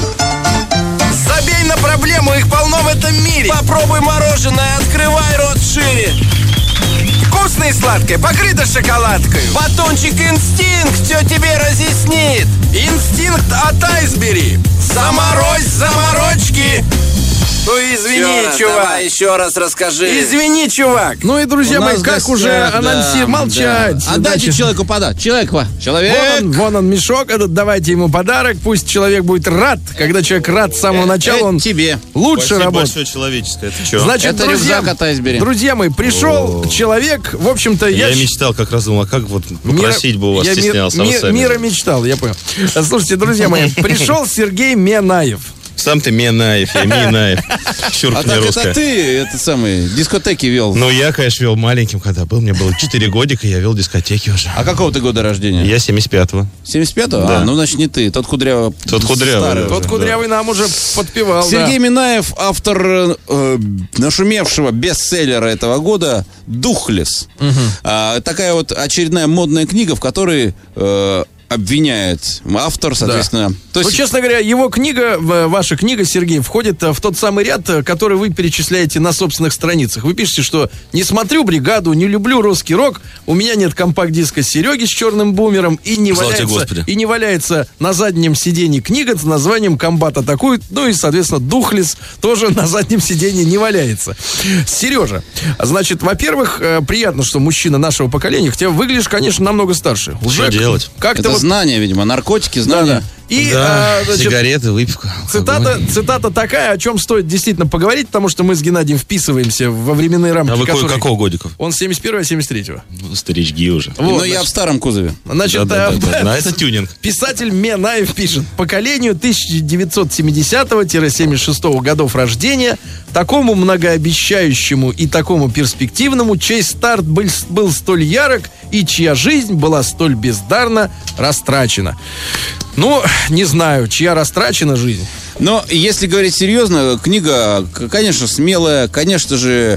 Speaker 13: Забей на проблему, их полно в этом мире. Попробуй мороженое, открывай рот шире. Вкусное и сладкое, покрыто шоколадкой. Батончик «Инстинкт» все тебе разъяснит. «Инстинкт» от Айсбери. Заморозь заморочки. Ну извини, еще раз, чувак. Давай, еще раз расскажи. Извини, чувак.
Speaker 4: Ну и, друзья мои, как гостях, уже анонсировали, да, молчать.
Speaker 3: Да. Отдайте Значит, человеку подарок. Человек, человек.
Speaker 4: Вон он, вон он мешок этот, давайте ему подарок. Пусть человек будет рад. Когда человек рад с самого начала, он
Speaker 3: тебе
Speaker 4: лучше работает.
Speaker 24: Большое человеческое. Это что?
Speaker 4: Значит,
Speaker 3: это
Speaker 4: друзья,
Speaker 3: рюкзак от Айсбери.
Speaker 4: Друзья мои, пришел О. человек, в общем-то, я...
Speaker 24: Я мечтал, как раз думал, а как вот попросить Мира... бы у вас, я стеснялся.
Speaker 4: Ми... Ми... Мира мечтал, я понял. Слушайте, друзья мои, пришел Сергей Менаев.
Speaker 24: Сам ты Менаев, я Минаев. Чурка
Speaker 3: а так
Speaker 24: русская.
Speaker 3: Это ты, это самый, дискотеки вел.
Speaker 24: Ну, я, конечно, вел маленьким, когда был. Мне было четыре годика, я вел дискотеки уже.
Speaker 3: А какого ты года рождения?
Speaker 24: Я семьдесят пятого.
Speaker 3: семьдесят пятого?
Speaker 24: Да.
Speaker 3: А, ну, значит, не ты. Тот кудрявый.
Speaker 24: Тот кудрявый.
Speaker 3: Старый,
Speaker 4: Тот кудрявый да. нам уже подпевал.
Speaker 3: Сергей
Speaker 4: да.
Speaker 3: Минаев, автор э, нашумевшего бестселлера этого года «Духлесс». Угу. А, такая вот очередная модная книга, в которой... Э, обвиняет автор, соответственно.
Speaker 4: Да.
Speaker 3: То есть...
Speaker 4: Ну, честно говоря, его книга, ваша книга, Сергей, входит в тот самый ряд, который вы перечисляете на собственных страницах. Вы пишете, что не смотрю «Бригаду», не люблю русский рок, у меня нет компакт-диска Сереги с черным бумером, и не, валяется, и не валяется на заднем сиденье книга с названием «Комбат атакует», ну и, соответственно, «Духлесс» тоже на заднем сиденье не валяется. Сережа, значит, во-первых, приятно, что мужчина нашего поколения, хотя выглядишь, конечно, намного старше.
Speaker 24: Уже что делать?
Speaker 3: Как-то вот... знания, видимо, наркотики, знания.
Speaker 4: Да, да. И,
Speaker 24: да,
Speaker 4: а, значит,
Speaker 24: сигареты, выпивка.
Speaker 4: Цитата, цитата такая, о чем стоит действительно поговорить, потому что мы с Геннадием вписываемся во временные рамки.
Speaker 24: А вы которые... какого годиков?
Speaker 4: Он семьдесят первого, семьдесят третьего.
Speaker 24: Ну, старички уже.
Speaker 3: Вот, Но значит, я в старом кузове.
Speaker 4: Значит,
Speaker 24: да, да,
Speaker 4: да,
Speaker 24: да, да, это тюнинг.
Speaker 4: Писатель Менаев пишет: поколению тысяча девятьсот семидесятого — семьдесят шестого годов рождения, такому многообещающему и такому перспективному, чей старт был, был столь ярок и чья жизнь была столь бездарно растрачена. Ну, не знаю, чья растрачена жизнь.
Speaker 3: Но если говорить серьезно, книга, конечно, смелая, конечно же,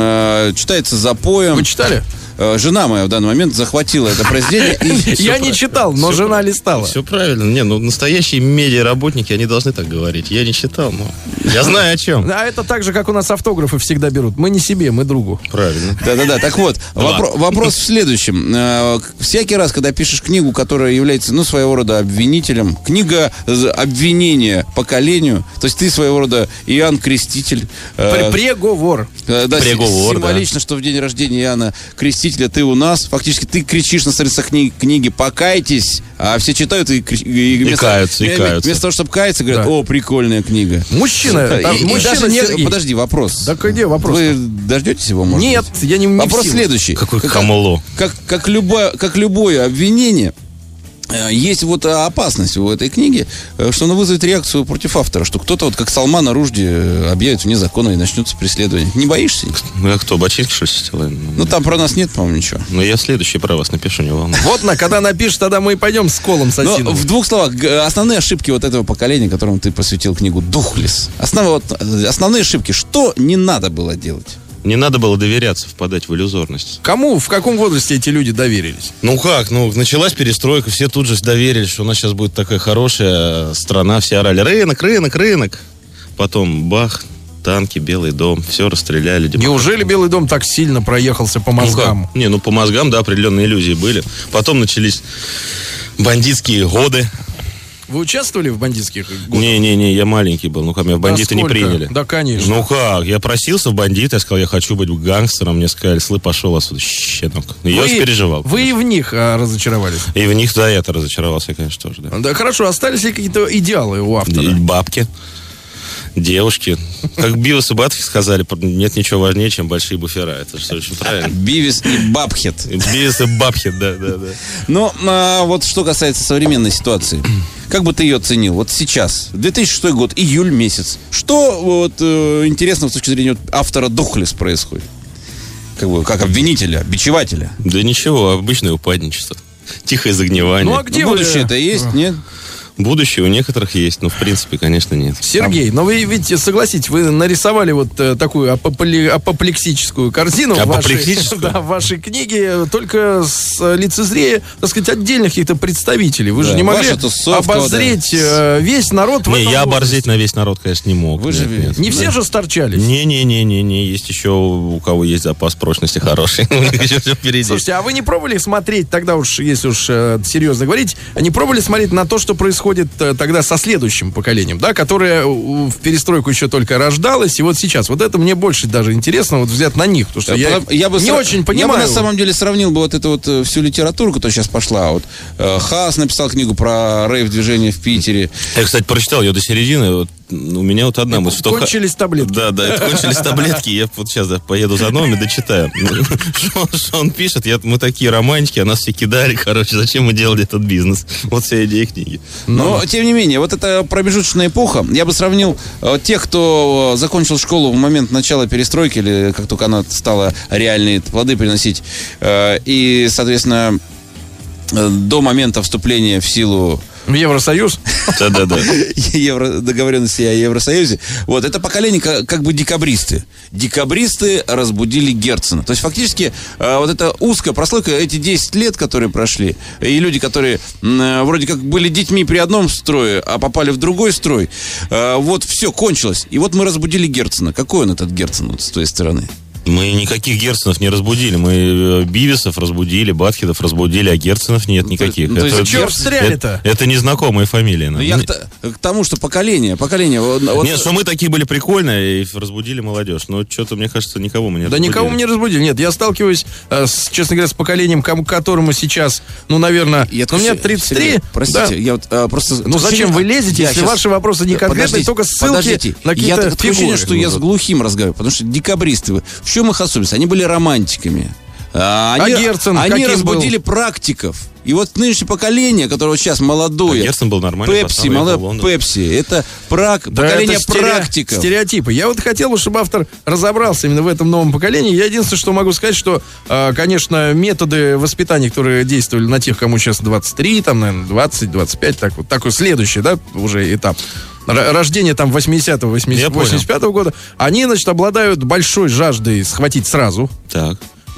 Speaker 3: э, читается запоем.
Speaker 4: Вы читали?
Speaker 3: Жена моя в данный момент захватила это произведение. И
Speaker 4: я не читал, но жена листала.
Speaker 24: Все правильно. Не, ну настоящие медиаработники, они должны так говорить. Я не читал, но я знаю о чем.
Speaker 4: А это так же, как у нас автографы всегда берут. Мы не себе, мы другу.
Speaker 24: Правильно.
Speaker 3: Да-да-да. Так вот, вопрос в следующем. Всякий раз, когда пишешь книгу, которая является, ну, своего рода обвинителем, книга обвинения поколению, то есть ты своего рода Иоанн Креститель.
Speaker 4: Преговор.
Speaker 3: Да, символично, что в день рождения Иоанна Крестителя просветителя, ты у нас. Фактически ты кричишь на страницах кни- книги «Покайтесь», а все читают и, кри- и,
Speaker 24: И
Speaker 3: вместо,
Speaker 24: каются, и каются.
Speaker 3: Вместо того, чтобы каяться, говорят,
Speaker 4: Да.
Speaker 3: о, прикольная книга.
Speaker 4: Мужчина,
Speaker 3: И-
Speaker 4: там,
Speaker 3: и
Speaker 4: мужчина
Speaker 3: даже не-
Speaker 4: Сергей.
Speaker 3: Подожди, вопрос.
Speaker 4: Да где вопрос?
Speaker 3: Вы дождетесь его, может
Speaker 4: Нет,
Speaker 3: быть?
Speaker 4: я не, не в
Speaker 3: Вопрос
Speaker 4: силах.
Speaker 3: следующий.
Speaker 24: Какое
Speaker 3: Как-
Speaker 24: хамло.
Speaker 3: Как, как, любое, как любое обвинение, э, есть вот э, опасность у этой книги, э, что она вызовет реакцию против автора, что кто-то, вот как Салмана Ружди, э, объявит вне закона и начнется преследование. Не боишься?
Speaker 24: Ну, я кто, ботинки, что ли, стилаю?
Speaker 3: Ну, там про нас нет, по-моему, ничего.
Speaker 24: Ну, я следующий про вас напишу, не волнуйтесь.
Speaker 4: Вот, на, когда напишешь, тогда мы и пойдем с колом с
Speaker 3: Но
Speaker 4: осиновым.
Speaker 3: в двух словах, г- основные ошибки вот этого поколения, которому ты посвятил книгу «Духлес». Основ, вот, э, основные ошибки. Что не надо было делать?
Speaker 24: Не надо было доверяться, впадать в иллюзорность.
Speaker 4: Кому, в каком возрасте эти люди доверились?
Speaker 24: Ну как, ну началась перестройка, все тут же доверились, что у нас сейчас будет такая хорошая страна, все орали «рынок, рынок, рынок». Потом бах, танки, Белый дом, все расстреляли. демократию.
Speaker 4: Неужели Белый дом так сильно проехался по мозгам?
Speaker 24: Ну, как? Не, ну по мозгам, да, определенные иллюзии были. Потом начались бандитские годы.
Speaker 4: Вы участвовали в бандитских годах?
Speaker 24: Не-не-не, я маленький был, ну как, меня в бандиты не
Speaker 4: сколько?
Speaker 24: приняли.
Speaker 4: Да, конечно.
Speaker 24: Ну как, я просился в бандиты, я сказал, я хочу быть гангстером, мне сказали, слы, пошел отсюда, щенок. И я
Speaker 4: Вы-
Speaker 24: очень переживал.
Speaker 4: Вы и в них а, разочаровались.
Speaker 24: И в них за это разочаровался, конечно, тоже, да.
Speaker 4: Да, хорошо, остались ли какие-то идеалы у автора?
Speaker 24: И бабки, девушки. Как Бивис и Батхед сказали, нет ничего важнее, чем большие буфера. Это же очень правильно.
Speaker 3: Бивис и Бабхед.
Speaker 24: Бивис и Бабхед, да, да, да.
Speaker 3: Но а, вот что касается современной ситуации. Как бы ты ее оценил? Вот сейчас, две тысячи шестой год, июль месяц. Что вот э, интересного с точки зрения вот, автора «Духлес» происходит? Как бы, как обвинителя, бичевателя.
Speaker 24: Да ничего, обычное упадничество. Тихое загнивание.
Speaker 4: Ну, а где
Speaker 3: Ну,
Speaker 4: вы-
Speaker 3: будущее-то есть, нет?
Speaker 24: Будущее у некоторых есть, но в принципе, конечно, нет.
Speaker 4: Сергей, но вы ведь согласитесь, вы нарисовали вот э, такую апополи- апоплексическую картину в вашей,
Speaker 24: Апоплексическую?
Speaker 4: да, в вашей книге, только с э, лицезрея, так сказать, отдельных каких-то представителей. Вы
Speaker 3: Да,
Speaker 4: же не могли
Speaker 3: ваша тусовка,
Speaker 4: обозреть э, весь народ в
Speaker 24: Не,
Speaker 4: этом
Speaker 24: я
Speaker 4: возрасте.
Speaker 24: оборзеть на весь народ, конечно, не мог.
Speaker 3: Вы же
Speaker 24: Нет, нет.
Speaker 4: Не все же сторчались.
Speaker 24: Не-не-не-не-не, есть еще у кого есть запас прочности хороший. У них еще все впереди.
Speaker 4: Слушайте, а вы не пробовали смотреть, тогда уж, если уж э, серьезно говорить, не пробовали смотреть на то, что происходит э, тогда со следующим поколением, да, которое в перестройку еще только рождалось, и вот сейчас. Вот это мне больше даже интересно, вот взгляд на них, потому что я,
Speaker 3: я бы
Speaker 4: не
Speaker 3: сра-
Speaker 4: очень
Speaker 3: Я
Speaker 4: понимаю.
Speaker 3: бы на самом деле сравнил бы вот эту вот э, всю литературу, которая сейчас пошла. Вот э, Хаас написал книгу про рейв-движение в Питере.
Speaker 24: Я, кстати, прочитал ее до середины. Вот, у меня вот одна мысль. что
Speaker 4: Кончились таблетки.
Speaker 24: Да, да, это кончились таблетки. Я вот сейчас да, поеду за новыми, дочитаю. Что, что он пишет? Я, мы такие романтики, а нас все кидали. Короче, зачем мы делали этот бизнес? Вот вся идея книги.
Speaker 3: Но, тем не менее, вот эта промежуточная эпоха, я бы сравнил э, тех, кто э, закончил школу в момент начала перестройки, или как только она стала реальные плоды приносить, э, и, соответственно, э, до момента вступления в силу
Speaker 4: В Евросоюз?
Speaker 24: Да-да-да.
Speaker 3: Евро, договоренности о Евросоюзе. Вот, это поколение как, как бы декабристы. Декабристы разбудили Герцена. То есть, фактически, э, вот эта узкая прослойка, эти десять лет, которые прошли, и люди, которые э, вроде как были детьми при одном строе, а попали в другой строй, э, вот все, кончилось. И вот мы разбудили Герцена. Какой он, этот Герцен, вот, с той стороны?
Speaker 24: Мы никаких Герценов не разбудили. Мы э, Бивисов разбудили, Батхедов разбудили, а Герценов нет никаких.
Speaker 3: ну, то есть
Speaker 24: это,
Speaker 3: чё
Speaker 24: это-
Speaker 4: встряли-то?
Speaker 24: это, это незнакомые фамилии.
Speaker 3: Ну,
Speaker 24: нам.
Speaker 3: я к, т- к тому, что поколение, поколение... Вот, вот-
Speaker 24: Нет, что мы такие были прикольные и разбудили молодежь. Но что-то, мне кажется, никого мы не
Speaker 4: Да
Speaker 24: разбудили.
Speaker 4: никого мы не разбудили. Нет, я сталкиваюсь, э, с, честно говоря, с поколением, кому- которому сейчас, ну, наверное,
Speaker 3: Я
Speaker 4: ну, мне
Speaker 3: только-
Speaker 4: тридцать три.
Speaker 3: Сергей, простите,
Speaker 4: да.
Speaker 3: я вот а, просто...
Speaker 4: Ну,
Speaker 3: такое
Speaker 4: зачем
Speaker 3: ощущение-
Speaker 4: вы лезете,
Speaker 3: Я
Speaker 4: если
Speaker 3: щас-
Speaker 4: ваши вопросы не конкретные,
Speaker 3: Подождите,
Speaker 4: только ссылки
Speaker 3: подождите.
Speaker 4: на какие-то
Speaker 3: Я так- такое ощущение,
Speaker 4: фигуры.
Speaker 3: что я с глухим разговариваю, потому что декабристы, вы- в чем их особенность? Они были романтиками. А, они,
Speaker 4: А Герцен
Speaker 3: они
Speaker 4: каким
Speaker 3: разбудили
Speaker 4: был?
Speaker 3: практиков. И вот нынешнее поколение, которое сейчас молодое,
Speaker 24: А Герцен был нормальный
Speaker 3: Пепси,
Speaker 24: пацан,
Speaker 3: молодое
Speaker 24: уехал в Лондон.
Speaker 3: Пепси, это прак,
Speaker 4: Да,
Speaker 3: поколение
Speaker 4: это стере-
Speaker 3: практиков.
Speaker 4: Стереотипы. Я вот хотел бы, чтобы автор разобрался именно в этом новом поколении. Я единственное, что могу сказать, что, э, конечно, методы воспитания, которые действовали на тех, кому сейчас двадцать три, там, наверное, двадцать двадцать пять, так вот, такой следующий, да, уже этап. Р- Рождение там восьмидесятого,
Speaker 24: Я понял.
Speaker 4: восемьдесят пятого года, они, значит, обладают большой жаждой схватить сразу.
Speaker 24: Так.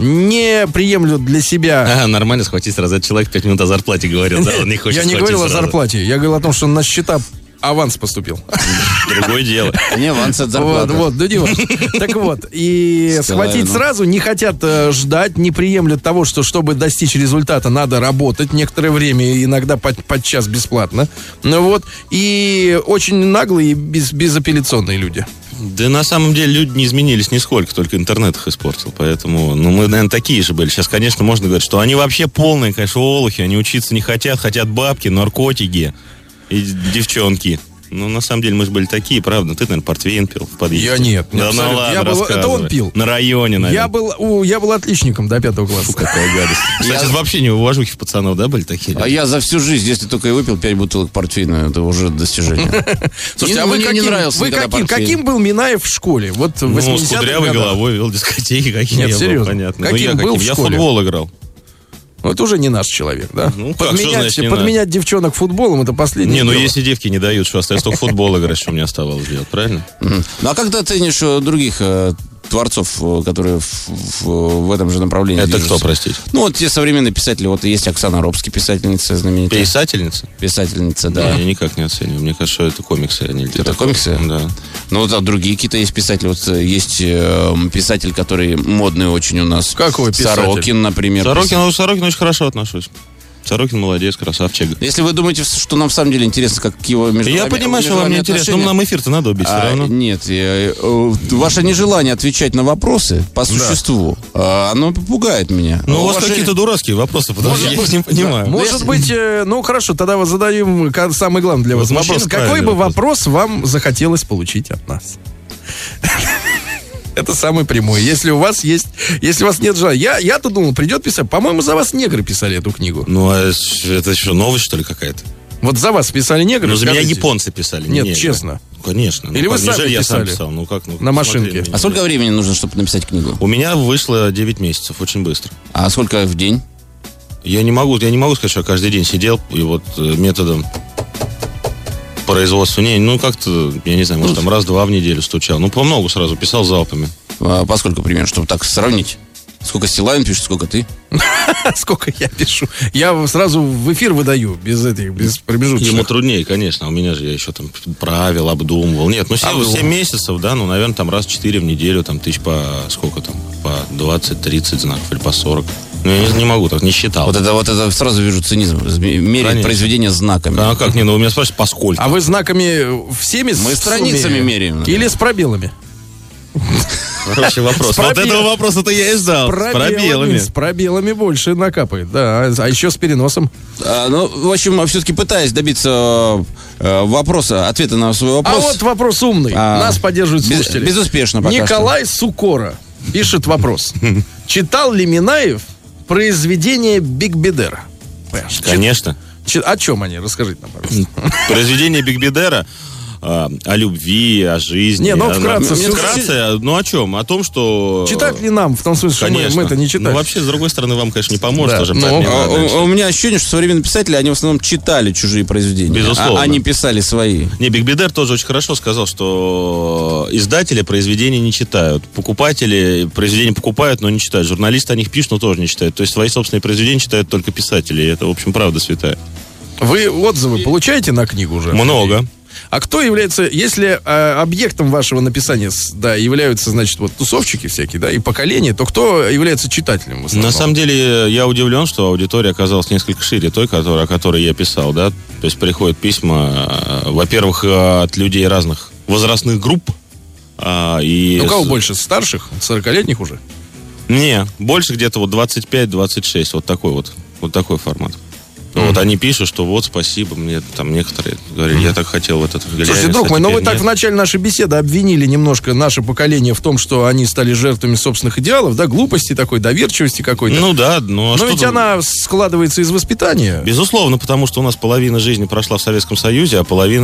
Speaker 4: Не приемлют для себя...
Speaker 24: А, нормально схватить сразу. Этот человек пять минут о зарплате говорил, да? Он не хочет
Speaker 4: Я не
Speaker 24: схватить
Speaker 4: говорил о
Speaker 24: сразу.
Speaker 4: зарплате, я говорил о том, что на счета аванс поступил.
Speaker 24: Другое дело.
Speaker 3: Не аванс, это
Speaker 4: Вот,
Speaker 3: зарплата.
Speaker 4: вот, да не важно. Так вот, и
Speaker 3: Стилавину.
Speaker 4: схватить сразу, не хотят э, ждать, не приемлют того, что чтобы достичь результата, надо работать некоторое время, иногда под, подчас бесплатно. Ну вот, и очень наглые и без, безапелляционные люди.
Speaker 24: Да на самом деле люди не изменились нисколько, только интернет их испортил. Поэтому, ну, мы, наверное, такие же были. Сейчас, конечно, можно говорить, что они вообще полные, конечно, олухи. Они учиться не хотят, хотят бабки, наркотики и девчонки. Ну, на самом деле, мы же были такие, правда. Ты, наверное, портвейн пил в подъезде.
Speaker 4: Я нет.
Speaker 24: Да,
Speaker 4: нет,
Speaker 24: ну ладно,
Speaker 4: я был, это он пил.
Speaker 24: На районе, наверное.
Speaker 4: Я был, у, я был отличником до пятого класса.
Speaker 24: Фу, какая гадость. Кстати,
Speaker 3: Я-
Speaker 24: вообще не уважухи в пацанов, да, были такие?
Speaker 3: А я за всю жизнь, если только и выпил пять бутылок портвейна, это уже достижение.
Speaker 4: Слушайте, а
Speaker 3: Мне
Speaker 4: вы
Speaker 3: не
Speaker 4: каким,
Speaker 3: нравился
Speaker 4: вы
Speaker 3: никогда
Speaker 4: каким,
Speaker 3: портвейн.
Speaker 4: каким был Минаев в школе? Вот в
Speaker 24: Ну, с
Speaker 4: восьмидесятых
Speaker 24: кудрявой
Speaker 4: годах.
Speaker 24: головой вел дискотеки, какие
Speaker 4: Нет,
Speaker 24: не было,
Speaker 4: серьезно.
Speaker 24: понятно.
Speaker 4: Каким
Speaker 24: Ну, я
Speaker 4: был в
Speaker 24: Я в
Speaker 4: школе?
Speaker 24: футбол играл.
Speaker 4: Ну, это уже не наш человек, да?
Speaker 24: Ну, как, что
Speaker 4: подменять
Speaker 24: значит не
Speaker 4: подменять девчонок футболом, это последнее
Speaker 24: Не, ну
Speaker 4: дело.
Speaker 24: если девки не дают, что остается только футбол играть, что мне оставалось делать, правильно?
Speaker 3: Мгм. Ну а как ты оценишь э, других э, творцов, э, которые в, в- в этом же направлении
Speaker 24: Это
Speaker 3: движутся?
Speaker 24: кто, простите?
Speaker 3: Ну вот те современные писатели, вот есть Оксана Робский, писательница знаменитая.
Speaker 24: Писательница?
Speaker 3: Писательница, да.
Speaker 24: Не, я никак не оцениваю. Мне кажется, что это комиксы, а не литература.
Speaker 3: Это комиксы?
Speaker 24: Да.
Speaker 3: Ну вот а другие какие-то есть писатели. Вот э, есть э, писатель, который модный очень у нас.
Speaker 4: Какой писатель?
Speaker 3: Сорокин, например.
Speaker 24: Сорокин, ну, Сорокин очень хорошо отношусь. Сорокин молодец, красавчик.
Speaker 3: Если вы думаете, что нам в самом деле интересно, как его между
Speaker 24: Я
Speaker 3: вами-
Speaker 24: понимаю, что
Speaker 3: между
Speaker 24: вам
Speaker 3: вами
Speaker 24: не интересно,
Speaker 3: отношения-
Speaker 24: но нам эфир-то надо убить все
Speaker 3: А,
Speaker 24: равно.
Speaker 3: Нет, я, э, ваше нежелание отвечать на вопросы по существу, а, оно пугает меня.
Speaker 24: Ну, у вас
Speaker 3: Уважение-
Speaker 24: какие-то дурацкие вопросы, потому что я их не понимаю.
Speaker 4: Может быть, э, ну хорошо, тогда вот задаем ка- самый главный для вас
Speaker 24: Возмущение
Speaker 4: вопрос. Какой
Speaker 24: правильный
Speaker 4: бы вопрос вам захотелось получить от нас? Это самый прямой. Если у вас есть, если у вас нет желания. Я, я-то думал, придет писать. По-моему, за вас негры писали эту книгу.
Speaker 24: Ну, а это что, новость, что ли, какая-то?
Speaker 4: Вот за вас писали негры?
Speaker 24: Ну, за меня
Speaker 4: скажите.
Speaker 24: японцы писали. не
Speaker 4: Нет,
Speaker 24: негры.
Speaker 4: честно.
Speaker 24: Ну, конечно.
Speaker 4: Или
Speaker 24: ну,
Speaker 4: вы
Speaker 24: как,
Speaker 4: сами
Speaker 24: неужели я сам
Speaker 4: писали?
Speaker 24: писал? Ну, как, ну,
Speaker 4: На
Speaker 24: посмотри
Speaker 4: машинке.
Speaker 24: меня.
Speaker 3: А сколько времени нужно, чтобы написать книгу?
Speaker 24: У меня вышло девять месяцев, очень быстро.
Speaker 3: А сколько в день?
Speaker 24: Я не могу, я не могу сказать, что я каждый день сидел и вот э, методом производства, не, ну как-то, я не знаю, может там раз-два в неделю стучал. Ну, по много сразу писал залпами.
Speaker 3: А, поскольку примерно, чтобы так сравнить? Сколько Стилавин пишет, сколько ты?
Speaker 4: Сколько я пишу. Я сразу в эфир выдаю, без этих, без промежуточных.
Speaker 24: Ему труднее, конечно. У меня же я еще там правил, обдумывал. Нет, ну
Speaker 4: Обдумывал.
Speaker 24: семь месяцев, да, ну, наверное, там раз четыре в неделю, там тысяч по сколько там, по двадцать-тридцать знаков или по сорок. Ну, я не, не могу, так не считал.
Speaker 3: Вот это, вот это сразу вижу цинизм. Мерить
Speaker 24: Конечно.
Speaker 3: произведение знаками.
Speaker 24: А как, не, ну, у меня спрашивают, по сколько?
Speaker 4: А вы знаками всеми
Speaker 3: Мы
Speaker 4: с-
Speaker 3: страницами
Speaker 4: сумме?
Speaker 3: меряем.
Speaker 4: Или с пробелами?
Speaker 24: Хороший вопрос.
Speaker 4: С
Speaker 24: Вот
Speaker 4: пробел-
Speaker 24: этого вопроса-то я и ждал. С пробелами.
Speaker 4: С пробелами больше накапает, да. А, а еще с переносом.
Speaker 3: А, ну, в общем, все-таки пытаясь добиться э, вопроса, ответа на свой вопрос.
Speaker 4: А вот вопрос умный.
Speaker 3: А,
Speaker 4: Нас поддерживают
Speaker 3: без-
Speaker 4: слушатели.
Speaker 3: безуспешно пока
Speaker 4: Николай Сукора пишет вопрос. Читал ли Минаев произведение Биг Бедера?
Speaker 24: Конечно.
Speaker 4: О чем они? Расскажите нам, пожалуйста.
Speaker 24: Произведение Биг Бедера а, о любви, о жизни.
Speaker 4: Не, ну,
Speaker 24: о-
Speaker 4: вкратце,
Speaker 24: ну,
Speaker 4: всю-
Speaker 24: вкратце, ну о чем? О том, что...
Speaker 4: Читать ли нам, в том смысле, что мы,
Speaker 24: Конечно.
Speaker 4: мы это не читаем?
Speaker 24: Ну, вообще, с другой стороны, вам, конечно, не поможет.
Speaker 4: Да.
Speaker 24: Тоже
Speaker 4: Ну,
Speaker 24: поймем,
Speaker 3: А,
Speaker 24: да,
Speaker 3: у,
Speaker 24: дальше.
Speaker 3: у меня ощущение, что современные писатели, они в основном читали чужие произведения.
Speaker 24: Безусловно.
Speaker 3: А, они писали свои.
Speaker 24: Не, Биг Бедер тоже очень хорошо сказал, что издатели произведения не читают. Покупатели произведения покупают, но не читают. Журналисты о них пишут, но тоже не читают. То есть свои собственные произведения читают только писатели. И это, в общем, правда святая.
Speaker 4: Вы отзывы получаете на книгу уже?
Speaker 24: Много.
Speaker 4: А кто является, если э, объектом вашего написания, с- да, являются, значит, вот тусовщики всякие, да, и поколения, то кто является читателем в основном?
Speaker 24: На самом деле, я удивлен, что аудитория оказалась несколько шире той, которая, о которой я писал, да. То есть приходят письма, э, во-первых, э, от людей разных возрастных групп. а, и
Speaker 4: У кого
Speaker 24: с-
Speaker 4: больше, старших, сорокалетних уже?
Speaker 24: Не, больше где-то вот двадцать пять двадцать шесть, вот такой вот, вот такой формат. Ну, Вот они пишут, что вот, спасибо, мне там некоторые говорили, я так хотел в этот
Speaker 4: Слушайте,
Speaker 24: глянец,
Speaker 4: друг
Speaker 24: а
Speaker 4: мой, но
Speaker 24: теперь
Speaker 4: вы так
Speaker 24: нет».
Speaker 4: в начале нашей беседы обвинили немножко наше поколение в том, что они стали жертвами собственных идеалов, да, глупости такой, доверчивости какой-то.
Speaker 24: Ну да, но...
Speaker 4: Но
Speaker 24: что
Speaker 4: ведь
Speaker 24: тут-
Speaker 4: она складывается из воспитания.
Speaker 24: Безусловно, потому что у нас половина жизни прошла в Советском Союзе, а половина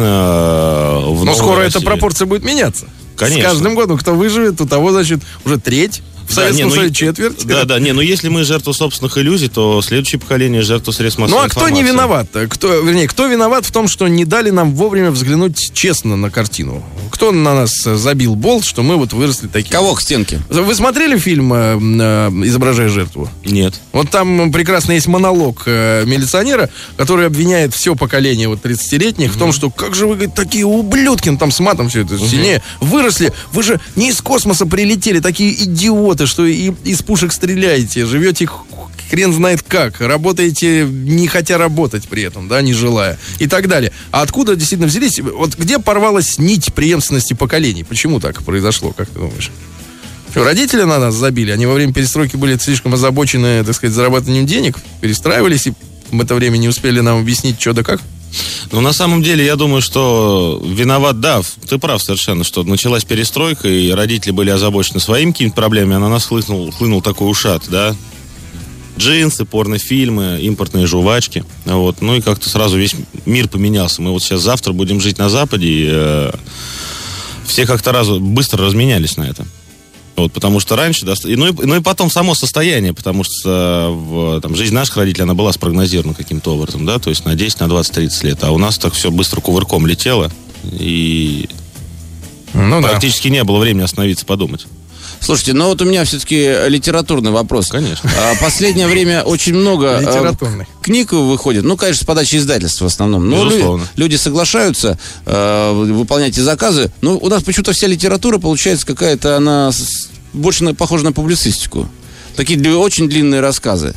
Speaker 24: э, в
Speaker 4: Но
Speaker 24: новой
Speaker 4: скоро
Speaker 24: России.
Speaker 4: эта пропорция будет меняться.
Speaker 24: Конечно.
Speaker 4: С каждым годом, кто выживет, у того, значит, уже треть. В
Speaker 24: Да,
Speaker 4: Советском
Speaker 24: не, ну,
Speaker 4: Союзе
Speaker 24: и-
Speaker 4: четверть.
Speaker 24: Да, да, не, ну если мы жертва собственных иллюзий, то следующее поколение жертва средств
Speaker 4: Ну
Speaker 24: массовой
Speaker 4: а кто не
Speaker 24: информации.
Speaker 4: виноват? Кто, вернее, кто виноват в том, что не дали нам вовремя взглянуть честно на картину? Кто на нас э, забил болт, что мы вот выросли такие?
Speaker 3: Кого к стенке?
Speaker 4: Вы смотрели фильм э, э, «Изображая жертву»?
Speaker 24: Нет.
Speaker 4: Вот там прекрасно есть монолог э, милиционера, который обвиняет все поколение вот тридцатилетних в том, что как же вы, говорит, такие ублюдки, ну там с матом все это сильнее, выросли, вы же не из космоса прилетели, такие идиоты, что и из пушек стреляете, живете х- хрен знает как, работаете не хотя работать при этом, да, не желая, и так далее. А откуда действительно взялись, вот где порвалась нить преемственности поколений? Почему так произошло, как ты думаешь? Что, родители на нас забили? Они во время перестройки были слишком озабочены, так сказать, зарабатыванием денег, перестраивались, и в это время не успели нам объяснить, что да как?
Speaker 24: Ну, на самом деле, я думаю, что виноват, да, ты прав совершенно, что началась перестройка, и родители были озабочены своими какими-то проблемами, а на нас хлынул, хлынул такой ушат, да. Джинсы, порнофильмы, импортные жвачки. Вот. Ну и как-то сразу весь мир поменялся. Мы вот сейчас завтра будем жить на Западе, и э, все как-то раз, быстро разменялись на это. Вот, потому что раньше, да, и, ну, и, ну и потом само состояние, потому что в, там, жизнь наших родителей, она была спрогнозирована каким-то образом, да, то есть на десять, на двадцать, тридцать лет, а у нас так все быстро кувырком летело, и ну, практически да. не было времени остановиться, подумать.
Speaker 3: Слушайте, ну вот у меня все-таки литературный вопрос.
Speaker 24: Конечно.
Speaker 3: Последнее время очень много книг выходит. Ну, конечно, с подачи издательства в основном. Но люди, люди соглашаются э, выполнять эти заказы. Но у нас почему-то вся литература получается какая-то, она больше на, похожа на публицистику. Такие очень длинные рассказы.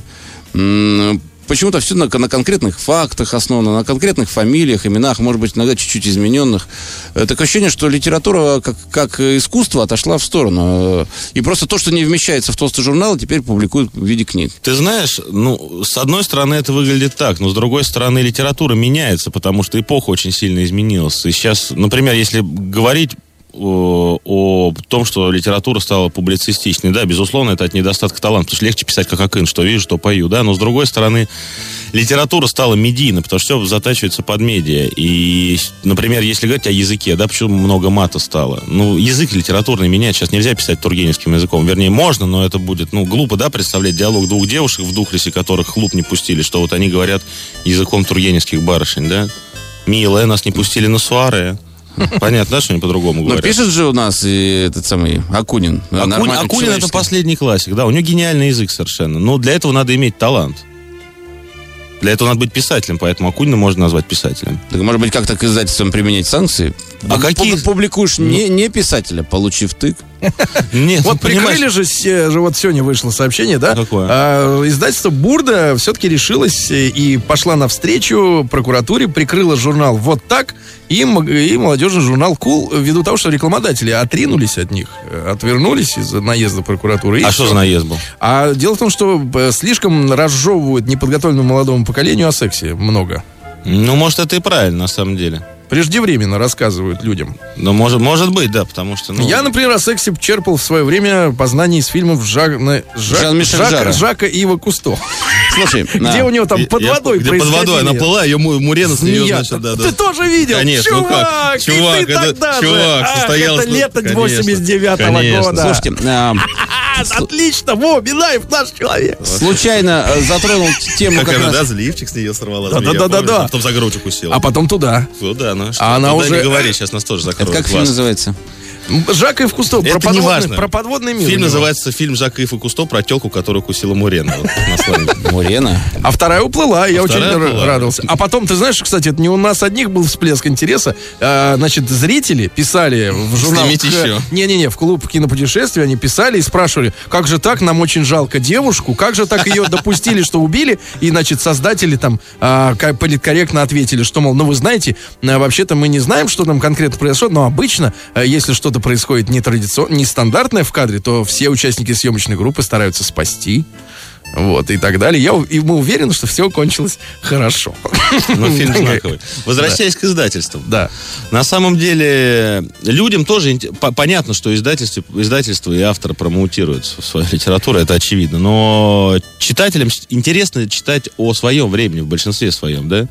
Speaker 3: Почему-то все на, на конкретных фактах основано, на конкретных фамилиях, именах, может быть, иногда чуть-чуть измененных. Такое ощущение, что литература как, как искусство отошла в сторону. И просто то, что не вмещается в толстый журнал, теперь публикуют в виде книг.
Speaker 24: Ты знаешь, ну, с одной стороны, это выглядит так, но с другой стороны, литература меняется, потому что эпоха очень сильно изменилась. И сейчас, например, если говорить О, о том, что литература стала публицистичной. Да, безусловно, это от недостатка таланта, потому что легче писать как Акын, что вижу, что пою, да, но с другой стороны, литература стала медийной, потому что все затачивается под медиа. И, например, если говорить о языке, да, почему много мата стало? Ну, язык литературный меняет, сейчас нельзя писать тургеневским языком, вернее, можно, но это будет, ну, глупо, да, представлять диалог двух девушек, в Духлесе которых хлуп не пустили, что вот они говорят языком тургеневских барышень, да. Милая, нас не пустили на суаре. Понятно, да, что они по-другому говорят.
Speaker 3: Но пишет же у нас и этот самый Акунин.
Speaker 24: Акунин, Акунин это последний классик, да, у него гениальный язык совершенно. Но для этого надо иметь талант. Для этого надо быть писателем, поэтому Акунина можно назвать писателем.
Speaker 3: Так, может быть, как-то к издательствам применять санкции?
Speaker 24: А
Speaker 3: Пуб-
Speaker 24: какие?
Speaker 3: Публикуешь ну... не, не писателя, получив тык.
Speaker 4: Нет, вот прикрыли же, же, вот сегодня вышло сообщение, да?
Speaker 24: Какое?
Speaker 4: А, издательство «Бурда» все-таки решилось и пошла навстречу прокуратуре, прикрыла журнал «Вот так» и, и молодежный журнал «Кул», ввиду того, что рекламодатели отринулись от них, отвернулись из-за наезда прокуратуры.
Speaker 24: А что за наезд был?
Speaker 4: А дело в том, что слишком разжевывают неподготовленному молодому поколению о сексе много.
Speaker 24: Ну, может, это и правильно, на самом деле.
Speaker 4: Преждевременно рассказывают людям.
Speaker 24: Ну, может, может быть, да, потому что... Ну...
Speaker 4: Я, например, о сексе черпал в свое время познание из фильмов Жак... Жак... Жак... Жака и Ива Кусто.
Speaker 3: Слушай,
Speaker 4: где у него там под водой
Speaker 24: происходило. Где под водой она плыла, ее Мурена с нее, значит, да, да.
Speaker 4: Ты тоже видел?
Speaker 24: Конечно,
Speaker 4: чувак,
Speaker 24: ну как? Чувак, это, чувак, состоялось...
Speaker 4: Это лето восемьдесят девятого года.
Speaker 3: Слушайте,
Speaker 4: отлично, во, Минаев наш человек.
Speaker 3: Случайно затронул тему
Speaker 24: как раз... да, заливчик с нее сорвала.
Speaker 4: Да-да-да.
Speaker 24: А потом за грудь укусила.
Speaker 4: А потом туда.
Speaker 24: Туда, ну что?
Speaker 4: А она
Speaker 24: уже...
Speaker 4: не
Speaker 24: говори, сейчас нас тоже закроют.
Speaker 3: Это как фильм называется?
Speaker 4: Жак Ив Кусто, про, подводный, про подводный мир.
Speaker 24: Фильм называется «Фильм Жак Ив и Кусто» про телку, которую укусила Мурена. Вот,
Speaker 3: Мурена?
Speaker 4: А вторая уплыла, я
Speaker 24: а
Speaker 4: очень
Speaker 24: уплыла.
Speaker 4: радовался. А потом, ты знаешь, кстати, это не у нас одних был всплеск интереса. А, значит, зрители писали в журнал... Не-не-не, в клуб кинопутешествий они писали и спрашивали, как же так, нам очень жалко девушку, как же так ее допустили, что убили? И, значит, создатели там а, политкорректно ответили, что, мол, ну вы знаете, а, вообще-то мы не знаем, что там конкретно произошло, но обычно, а, если что-то происходит нетрадиционно, нестандартное в кадре, то все участники съемочной группы стараются спасти. Вот, и так далее. Я, и мы уверены, что все кончилось хорошо.
Speaker 24: Ну, фильм знаковый. Возвращаясь к издательствам.
Speaker 4: Да.
Speaker 24: На самом деле, людям тоже понятно, что издательство, издательство и автор промоутируют свою литературу, это очевидно. Но читателям интересно читать о своем времени, в большинстве своем, да?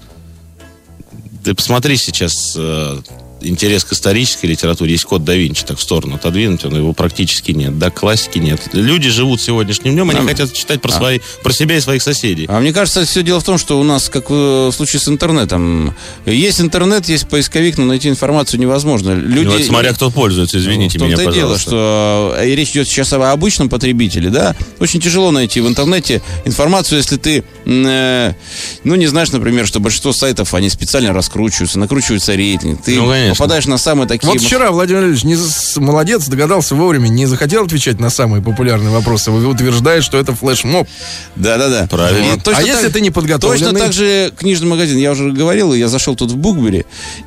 Speaker 24: Ты посмотри сейчас... интерес к исторической литературе, есть код да Винчи, так в сторону отодвинуть, он его практически нет, да, классики нет. Люди живут сегодняшним днем, они а, хотят читать про, а. свои, про себя и своих соседей.
Speaker 3: А мне кажется, все дело в том, что у нас, как в случае с интернетом, есть интернет, есть поисковик, но найти информацию невозможно. Люди...
Speaker 24: Ну, это смотря кто пользуется, извините ну, меня, пожалуйста. Дело, что
Speaker 3: и речь идет сейчас об обычном потребителе, да, очень тяжело найти в интернете информацию, если ты, э, ну, не знаешь, например, что большинство сайтов, они специально раскручиваются, накручиваются рейтинг. Ты
Speaker 24: ну, Конечно.
Speaker 3: Попадаешь на самые такие...
Speaker 4: Вот вчера Владимир Ильич не за- молодец, догадался вовремя, не захотел отвечать на самые популярные вопросы. Вы утверждаете, что это флешмоб.
Speaker 3: Да-да-да.
Speaker 24: Правильно.
Speaker 3: И точно
Speaker 4: А если
Speaker 3: так-
Speaker 4: ты не подготовленный?
Speaker 3: Точно так же книжный магазин. Я уже говорил, я зашел тут в Букбери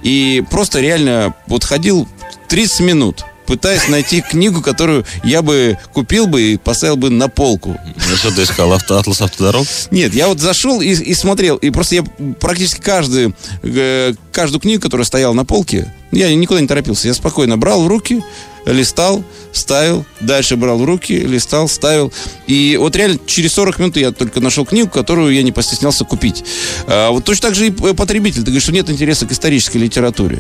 Speaker 3: и просто реально вот ходил тридцать минут, пытаясь найти книгу, которую я бы купил бы и поставил бы на полку.
Speaker 24: Ну что ты искал? Авто, атлас автодорог?
Speaker 3: Нет, я вот зашел и, и смотрел, и просто я практически каждую, э, каждую книгу, которая стояла на полке, я никуда не торопился. Я спокойно брал в руки, листал, ставил, дальше брал в руки, листал, ставил. И вот реально через сорок минут я только нашел книгу, которую я не постеснялся купить. А вот точно так же и потребитель. Ты говоришь, что нет интереса к исторической литературе.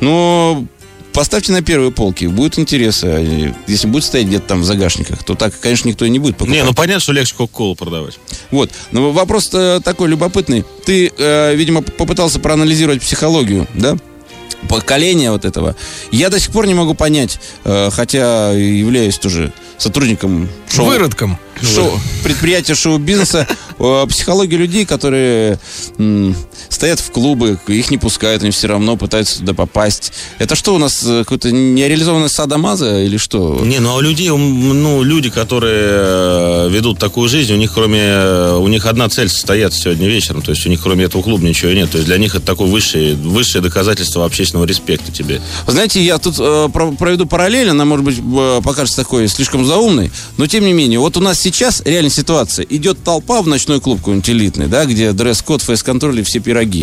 Speaker 3: Но поставьте на первые полки, будет интерес. А если будет стоять где-то там в загашниках, то так, конечно, никто и не будет покупать.
Speaker 24: Не, ну понятно, что легче Кока-Колу продавать.
Speaker 3: Вот. Но вопрос такой любопытный. Ты, э, видимо, попытался проанализировать психологию, да? Поколения вот этого. Я до сих пор не могу понять, э, хотя являюсь тоже сотрудником шоу...
Speaker 4: Выродком.
Speaker 3: Шоу, предприятия шоу-бизнеса, э, психология людей, которые м, стоят в клубы, их не пускают, они все равно пытаются туда попасть. Это что у нас, э, какой-то нереализованный садомаза или что?
Speaker 24: Не, ну а у людей, ну, люди, которые э, ведут такую жизнь, у них кроме, э, у них одна цель состояться сегодня вечером, то есть у них кроме этого клуба ничего нет, то есть для них это такое высшее, высшее доказательство общественного респекта тебе.
Speaker 3: Знаете, я тут э, про- проведу параллель, она, может быть, э, покажется такой слишком заумной, но тем не менее, вот у нас сейчас реальная ситуация. Идет толпа в ночной клуб какой-нибудь элитный, да, где дресс-код, фейс-контроль и все пироги.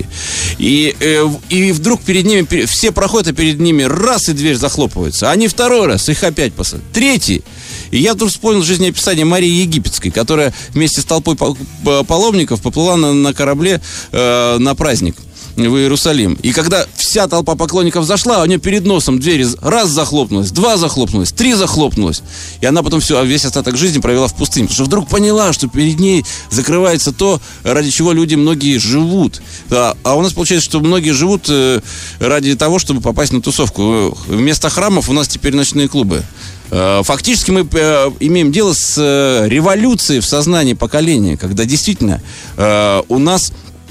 Speaker 3: И, э, и вдруг перед ними, пер- все проходят, а перед ними раз, и дверь захлопывается. Они второй раз, их опять посадят. Третий. И я тут вспомнил жизнеописание Марии Египетской, которая вместе с толпой пал- паломников поплыла на, на корабле э, на праздник в Иерусалим. И когда вся толпа поклонников зашла, у нее перед носом двери раз захлопнулась, два захлопнулась, три захлопнулась. И она потом все, весь остаток жизни провела в пустыне. Потому что вдруг поняла, что перед ней закрывается то, ради чего люди многие живут. А, а у нас получается, что многие живут э, ради того, чтобы попасть на тусовку. Вместо храмов у нас теперь ночные клубы. Э, Фактически мы э, имеем дело с э, революцией в сознании поколения, когда действительно э, у нас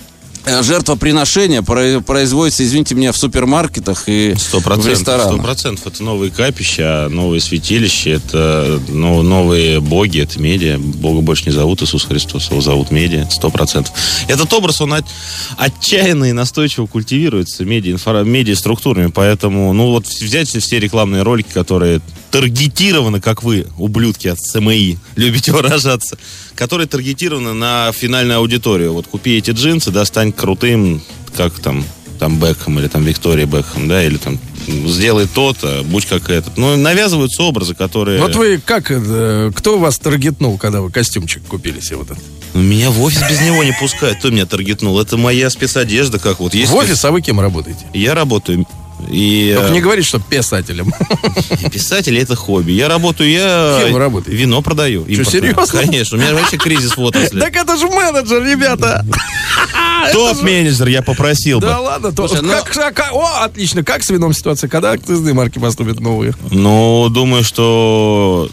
Speaker 3: жертвоприношение производится, извините меня, в супермаркетах и
Speaker 24: Сто
Speaker 3: в
Speaker 24: процентов,
Speaker 3: ресторанах.
Speaker 24: сто процентов. Это новые капища, новые святилища, это ну, новые боги, это медиа. Бога больше не зовут Иисус Христос, его зовут медиа, сто процентов. Этот образ, он от, отчаянно и настойчиво культивируется медиа, инфо, медиа-структурами, поэтому, ну вот взять все рекламные ролики, которые таргетированы, как вы, ублюдки от СМИ, любите выражаться, которые таргетированы на финальную аудиторию. Вот купи эти джинсы, да, стань крутым, как там, там Бекхэм или там Виктория Бекхэм, да, или там сделай то-то, будь как этот. Ну, навязываются образы, которые...
Speaker 4: Вот вы как, э, кто вас таргетнул, когда вы костюмчик купили себе вот этот?
Speaker 24: Ну, меня в офис без него не пускают. Кто меня таргетнул? Это моя спецодежда, как вот есть.
Speaker 4: В офис, а вы кем работаете?
Speaker 24: Я работаю... И,
Speaker 4: Только
Speaker 24: э,
Speaker 4: не говорите, что писателем.
Speaker 24: Писатель — это хобби. Я работаю, я...
Speaker 4: Кем вы работаете?
Speaker 24: Вино продаю.
Speaker 4: Что,
Speaker 24: импортное.
Speaker 4: серьезно?
Speaker 24: Конечно, у меня вообще кризис в отрасли.
Speaker 4: Так это же менеджер, ребята!
Speaker 24: Топ-менеджер, я попросил бы.
Speaker 4: Да ладно, то...
Speaker 3: Слушай, ну-
Speaker 4: как- как- О, отлично, как с вином ситуация? Когда акцизные марки поступят новые?
Speaker 24: Ну, думаю, что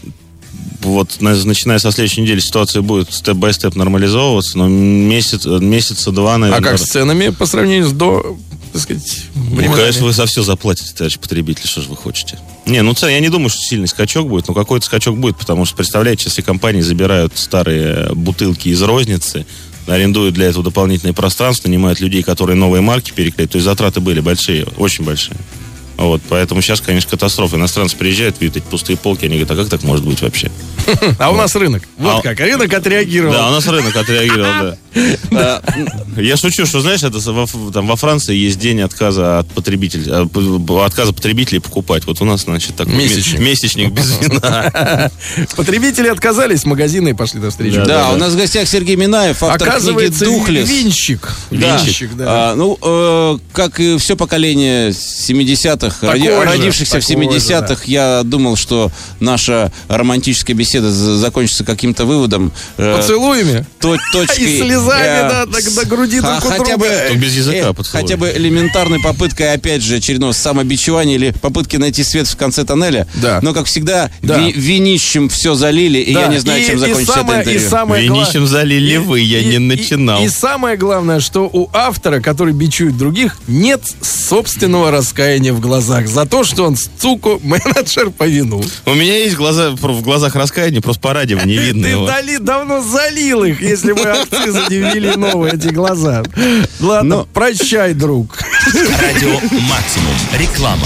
Speaker 24: вот на- начиная со следующей недели ситуация будет степ-бай-степ нормализовываться, но месяц, месяца два,
Speaker 4: А
Speaker 24: наверное...
Speaker 4: как с ценами по сравнению с до, так сказать,
Speaker 24: Ну,
Speaker 4: временами?
Speaker 24: конечно, вы за все заплатите, товарищ потребитель, что же вы хотите? Не, ну, я не думаю, что сильный скачок будет, но какой-то скачок будет, потому что, представляете, сейчас все компании забирают старые бутылки из розницы, арендуют для этого дополнительное пространство, нанимают людей, которые новые марки переклеят, то есть затраты были большие, очень большие. Вот, поэтому сейчас, конечно, катастрофа. Иностранцы приезжают, видят эти пустые полки, они говорят, а как так может быть вообще?
Speaker 4: А у нас рынок. Вот
Speaker 24: А-
Speaker 4: как, рынок отреагировал.
Speaker 24: Да, у нас рынок отреагировал, да. Я шучу, что, знаешь, это во, там, во Франции есть день отказа от потребителей, отказа потребителей покупать. Вот у нас, значит, такой
Speaker 4: Месячник.
Speaker 24: месячник без вина.
Speaker 4: Потребители отказались, магазины пошли навстречу.
Speaker 3: Да,
Speaker 24: да,
Speaker 3: у
Speaker 24: да.
Speaker 3: нас в гостях Сергей Минаев, автор
Speaker 4: Оказывается,
Speaker 3: книги «Духлес».
Speaker 4: винщик.
Speaker 3: Да.
Speaker 4: Винщик, да.
Speaker 3: А, ну, э, как и все поколение семидесятых,
Speaker 4: Такое
Speaker 3: роди-
Speaker 4: же,
Speaker 3: родившихся в
Speaker 4: такое же,
Speaker 3: семидесятых, я думал, что наша романтическая беседа беседа за- закончится каким-то выводом. Э,
Speaker 4: Поцелуями?
Speaker 3: То, точкой,
Speaker 4: И слезами,
Speaker 3: э,
Speaker 4: да, на, на груди
Speaker 3: ха-
Speaker 4: друг у
Speaker 3: хотя
Speaker 4: друга.
Speaker 3: бы,
Speaker 24: То без языка
Speaker 3: э,
Speaker 24: поцелуй.
Speaker 3: хотя бы элементарной попыткой, опять же, очередного самобичевания или попытки найти свет в конце тоннеля.
Speaker 4: Да.
Speaker 3: Но, как всегда,
Speaker 4: Да.
Speaker 3: ви- винищем все залили, и
Speaker 4: Да,
Speaker 3: я не знаю,
Speaker 4: и-
Speaker 3: чем
Speaker 4: и
Speaker 3: закончится
Speaker 4: самое-
Speaker 3: это
Speaker 4: и
Speaker 3: интервью.
Speaker 4: самое гла-
Speaker 24: Винищем залили вы, я
Speaker 4: и-
Speaker 24: не
Speaker 4: и-
Speaker 24: начинал.
Speaker 4: И, самое главное, что у автора, который бичует других, нет собственного раскаяния в глазах за то, что он, сука, менеджер по вину.
Speaker 24: У меня есть глаза, в глазах раскаяния, просто по радио не видно
Speaker 4: Ты
Speaker 24: его.
Speaker 4: дали, давно залил их, если бы акцизы не ввели новые эти глаза. Ладно, прощай, друг.
Speaker 15: Радио «Максимум». Реклама.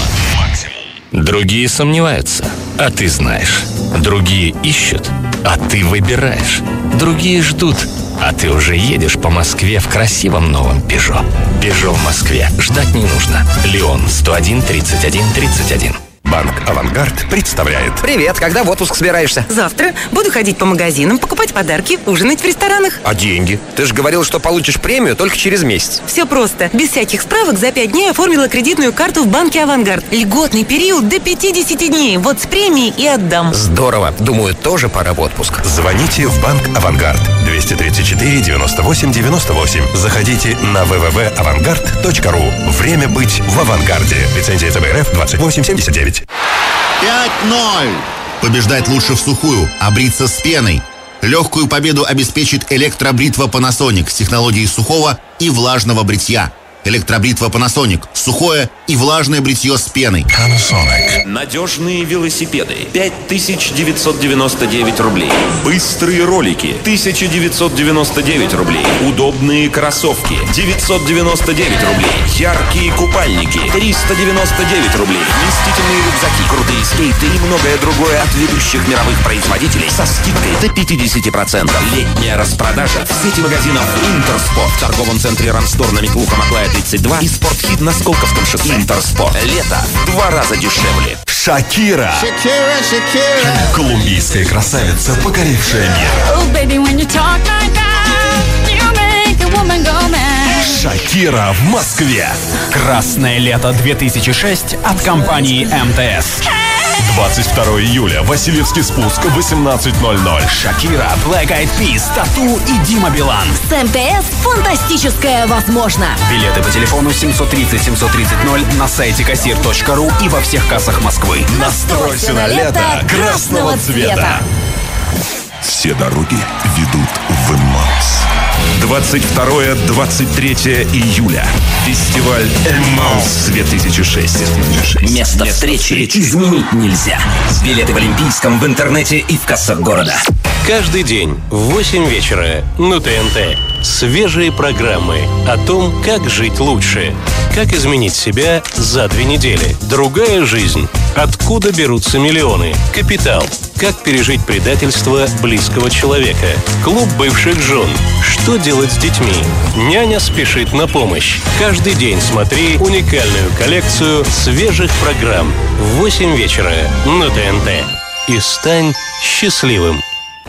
Speaker 15: Другие сомневаются, а ты знаешь. Другие ищут, а ты выбираешь. Другие ждут, а ты уже едешь по Москве в красивом новом «Пежо». «Пежо» в Москве. Ждать не нужно. Леон, сто один тридцать один тридцать один.
Speaker 8: Банк «Авангард» представляет.
Speaker 9: Привет, когда в отпуск собираешься?
Speaker 10: Завтра буду ходить по магазинам, покупать подарки, ужинать в ресторанах.
Speaker 9: А деньги? Ты же говорил, что получишь премию только через месяц.
Speaker 10: Все просто. Без всяких справок за пять дней оформила кредитную карту в банке «Авангард». Льготный период до пятьдесят дней. Вот с премией и отдам.
Speaker 9: Здорово. Думаю, тоже пора в отпуск.
Speaker 8: Звоните в банк «Авангард». двести тридцать четыре девяносто восемь девяносто восемь. Заходите на вэ вэ вэ точка авангард точка ру. Время быть в авангарде. Лицензия ЦБ РФ двадцать восемь семьдесят девять.
Speaker 1: пять ноль. Побеждать лучше в сухую, а бриться с пеной. Легкую победу обеспечит электробритва Panasonic с технологией сухого и влажного бритья. Электробритва Panasonic. Сухое и влажное бритье с пеной.
Speaker 22: Panasonic.
Speaker 15: Надежные велосипеды. пять тысяч девятьсот девяносто девять рублей. Быстрые ролики. тысяча девятьсот девяносто девять рублей. Удобные кроссовки. девятьсот девяносто девять рублей. Яркие купальники. триста девяносто девять рублей. Вместительные рюкзаки. Крутые скейты и многое другое от ведущих мировых производителей со скидкой до пятьдесят процентов. Летняя распродажа в сети магазинов Интерспорт. В торговом центре Рамстор на Миклуха Маклая тридцать два и Спортхит на Сколковском шоссе. Интерспорт. Лето в два раза дешевле.
Speaker 8: Шакира.
Speaker 1: Шакира, Шакира.
Speaker 8: Колумбийская красавица, покорившая мир. Шакира в Москве.
Speaker 11: Красное лето две тысячи шесть от компании эм тэ эс.
Speaker 8: двадцать второго июля. Васильевский спуск, восемнадцать ноль ноль.
Speaker 11: Шакира, Black Eyed Peas, Тату и Дима Билан.
Speaker 7: С эм тэ эс фантастическое возможно.
Speaker 11: Билеты по телефону семьсот тридцать семьсот тридцать ноль на сайте кассир точка ру и во всех кассах Москвы.
Speaker 8: Настройся на лето красного цвета.
Speaker 22: Все дороги ведут в Эмаус. двадцать второго — двадцать третьего июля. Фестиваль Эмаус две тысячи шесть.
Speaker 11: Место встречи изменить нельзя. Билеты в Олимпийском, в интернете и в кассах города.
Speaker 25: Каждый день в восемь вечера на тэ эн тэ. Свежие программы о том, как жить лучше, как изменить себя за две недели. Другая жизнь. Откуда берутся миллионы? Капитал. Как пережить предательство близкого человека? Клуб бывших жен. Что делать с детьми? Няня спешит на помощь. Каждый день смотри уникальную коллекцию свежих программ в восемь вечера на тэ эн тэ. И стань счастливым.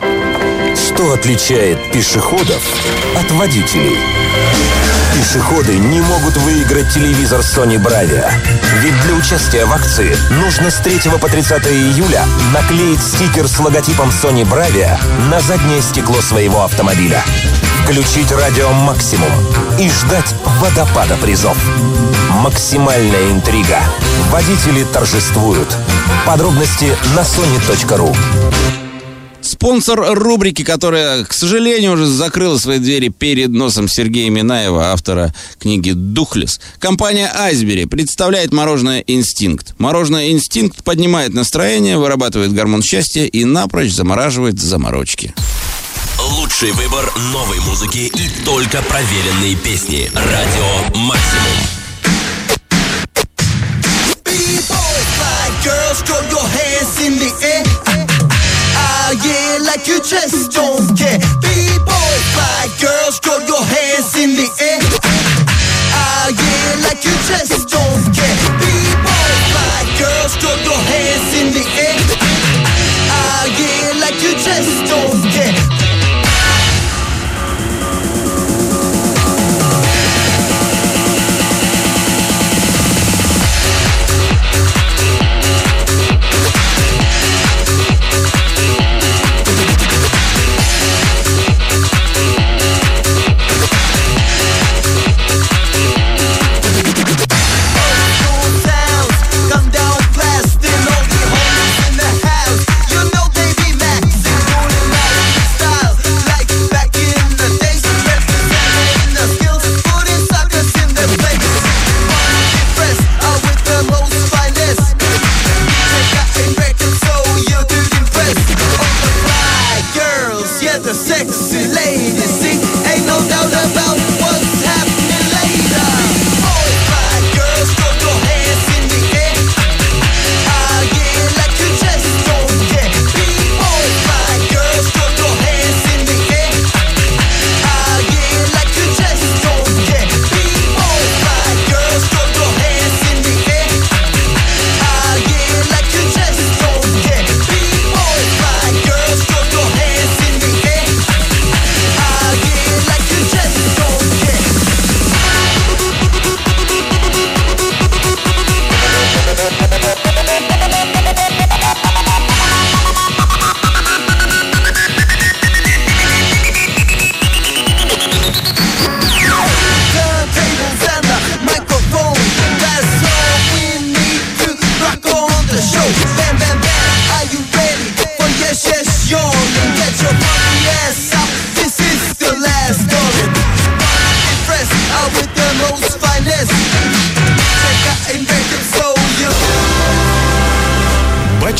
Speaker 26: Что отличает пешеходов от водителей? Пешеходы не могут выиграть телевизор Sony Bravia. Ведь для участия в акции нужно с третьего по тридцатое июля наклеить стикер с логотипом Sony Bravia на заднее стекло своего автомобиля. Включить радио «Максимум» и ждать водопада призов. Максимальная интрига. Водители торжествуют. Подробности на sony точка ру.
Speaker 3: Спонсор рубрики, которая, к сожалению, уже закрыла свои двери перед носом Сергея Минаева, автора книги «Духлесс». Компания «Айсбери» представляет мороженое «Инстинкт». Мороженое «Инстинкт» поднимает настроение, вырабатывает гормон счастья и напрочь замораживает заморочки.
Speaker 15: Лучший выбор новой музыки и только проверенные песни. Радио «Максимум».
Speaker 6: Yeah, like you just don't care. B-boys, fly girls, throw your hands in the air. Ah, yeah, like you just don't care. B-boys, fly girls, throw your hands in the air. Ah, yeah, like you just don't care.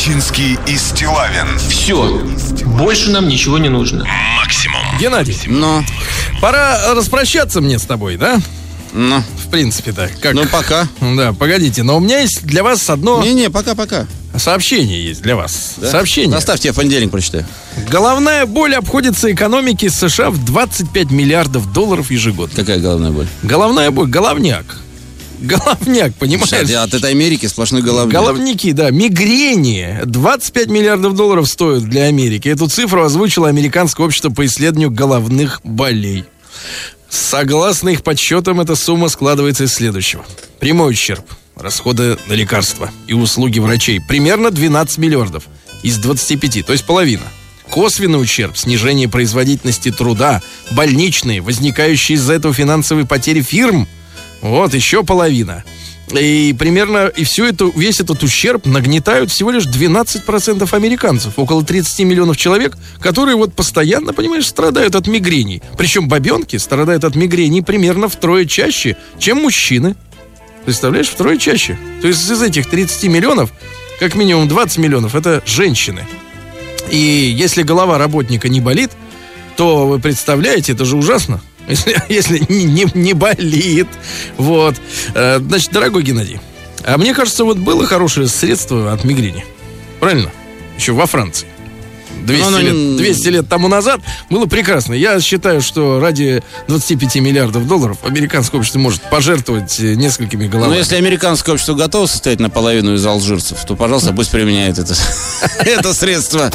Speaker 2: Бачинский и Стилавин.
Speaker 5: Все. Больше нам ничего не нужно.
Speaker 2: Максимум.
Speaker 4: Геннадий,
Speaker 3: но
Speaker 4: пора распрощаться мне с тобой, да?
Speaker 3: Ну,
Speaker 4: в принципе, да. Как...
Speaker 3: Ну, пока.
Speaker 4: Да, погодите, но у меня есть для вас одно...
Speaker 3: Не-не, пока-пока.
Speaker 4: Сообщение есть для вас.
Speaker 3: Да?
Speaker 4: Сообщение.
Speaker 3: Оставьте, я в понедельник прочитаю.
Speaker 4: Головная боль обходится экономике США в двадцать пять миллиардов долларов ежегодно.
Speaker 3: Какая головная боль?
Speaker 4: Головная боль, головняк. Головняк, понимаешь?
Speaker 3: Слушай, от этой Америки сплошной головняк.
Speaker 4: Головники, да. Мигрени двадцать пять миллиардов долларов стоят для Америки. Эту цифру озвучило Американское общество по исследованию головных болей. Согласно их подсчетам, эта сумма складывается из следующего. Прямой ущерб. Расходы на лекарства и услуги врачей. Примерно двенадцать миллиардов из двадцати пяти, то есть половина. Косвенный ущерб, снижение производительности труда, больничные, возникающие из-за этого финансовые потери фирм. Вот, еще половина. И примерно, и все это, весь этот ущерб нагнетают всего лишь двенадцать процентов американцев. Около тридцать миллионов человек, которые вот постоянно, понимаешь, страдают от мигрений. Причем бабенки страдают от мигрений примерно втрое чаще, чем мужчины. Представляешь, втрое чаще. То есть из этих тридцати миллионов, как минимум двадцать миллионов, это женщины. И если голова работника не болит, то вы представляете, это же ужасно. Если, если не, не, не болит. Вот. Значит, дорогой Геннадий, а мне кажется, вот было хорошее средство от мигрени. Правильно? Еще во Франции. двести, ну, лет, двести лет тому назад было прекрасно. Я считаю, что ради двадцати пяти миллиардов долларов американское общество может пожертвовать несколькими головами.
Speaker 3: Но если американское общество готово состоять наполовину из алжирцев, то, пожалуйста, пусть применяет это, это средство.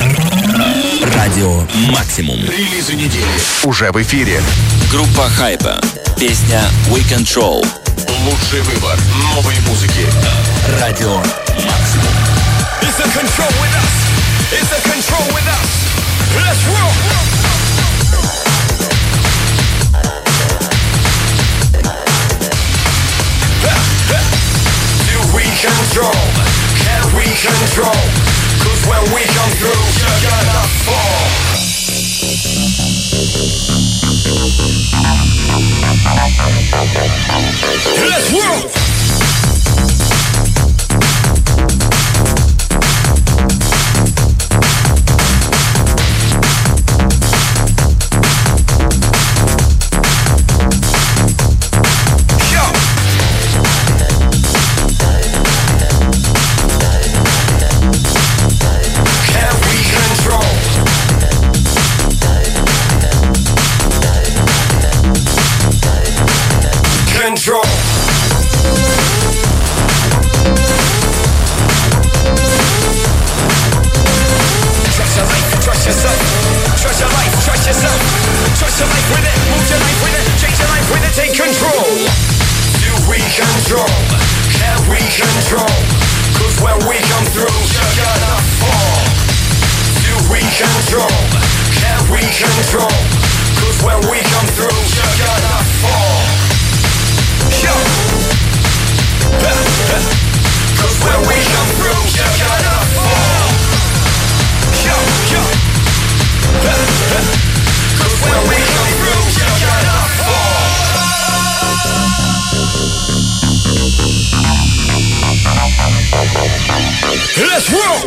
Speaker 11: Радио Максимум.
Speaker 2: Релизы недели уже в эфире.
Speaker 11: Группа Хайпа. Песня We Control.
Speaker 2: Лучший выбор новой музыки.
Speaker 11: Радио Максимум.
Speaker 6: It's a control with us. It's a control with us. Let's roll. Do we control? Can we control? Cause when we come through, you're gonna fall. Let's roll. Control. Trust your life, trust yourself. Trust your life, trust yourself. Trust your life with it, move your life with it, change your life with it, take control. Do we control? Can we control? Cause when we come through, you're gonna fall. Do we control? Can we control? Cause when we come through, you're gonna fall. Yo. Cause when we come through, you're gonna fall. Yo, yo. Cause when we come through, you're gonna fall. Let's roll.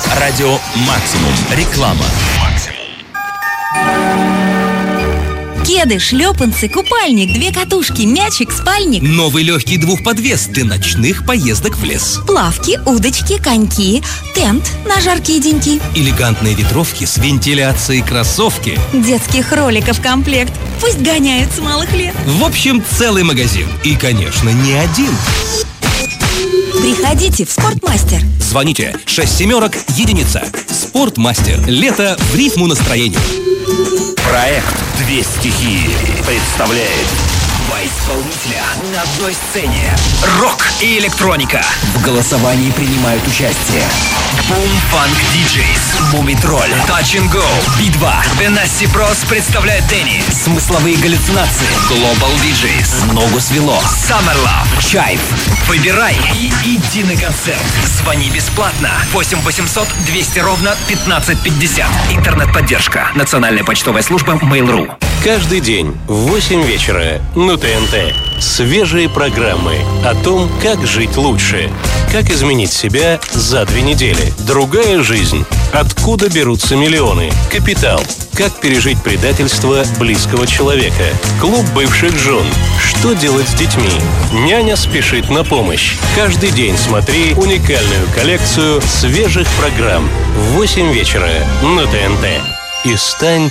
Speaker 11: Радио Максимум. Реклама.
Speaker 10: Кеды, шлепанцы, купальник, две катушки, мячик, спальник.
Speaker 11: Новый легкий двухподвес для ночных поездок в лес.
Speaker 10: Плавки, удочки, коньки, тент на жаркие деньки.
Speaker 11: Элегантные ветровки с вентиляцией кроссовки.
Speaker 10: Детских роликов комплект. Пусть гоняют с малых лет.
Speaker 11: В общем, целый магазин. И, конечно, не один.
Speaker 10: Приходите в «Спортмастер».
Speaker 11: Звоните шесть семерок единица. «Спортмастер». Лето в рифму настроению.
Speaker 23: Проект «Две стихии» представляет два исполнителя на одной сцене. Рок и электроника. В голосовании принимают участие Boom Funk Диджейс, Мумитроль, Touch and Go, би два, Benassi Bros представляет Дэнни, смысловые галлюцинации, Global Диджейс, Ногу свело, Summer Love, Чайф. Выбирай и иди на концерт. Звони бесплатно. восемь восемьсот двести ровно пятнадцать пятьдесят. Интернет-поддержка. Национальная почтовая служба Mail.ru.
Speaker 25: Каждый день в восемь вечера на ТНТ. Свежие программы о том, как жить лучше, как изменить себя за две недели, другая жизнь, откуда берутся миллионы, капитал, как пережить предательство близкого человека, клуб бывших жен, что делать с детьми, няня спешит на помощь. Каждый день смотри уникальную коллекцию свежих программ в восемь вечера на ТНТ и стань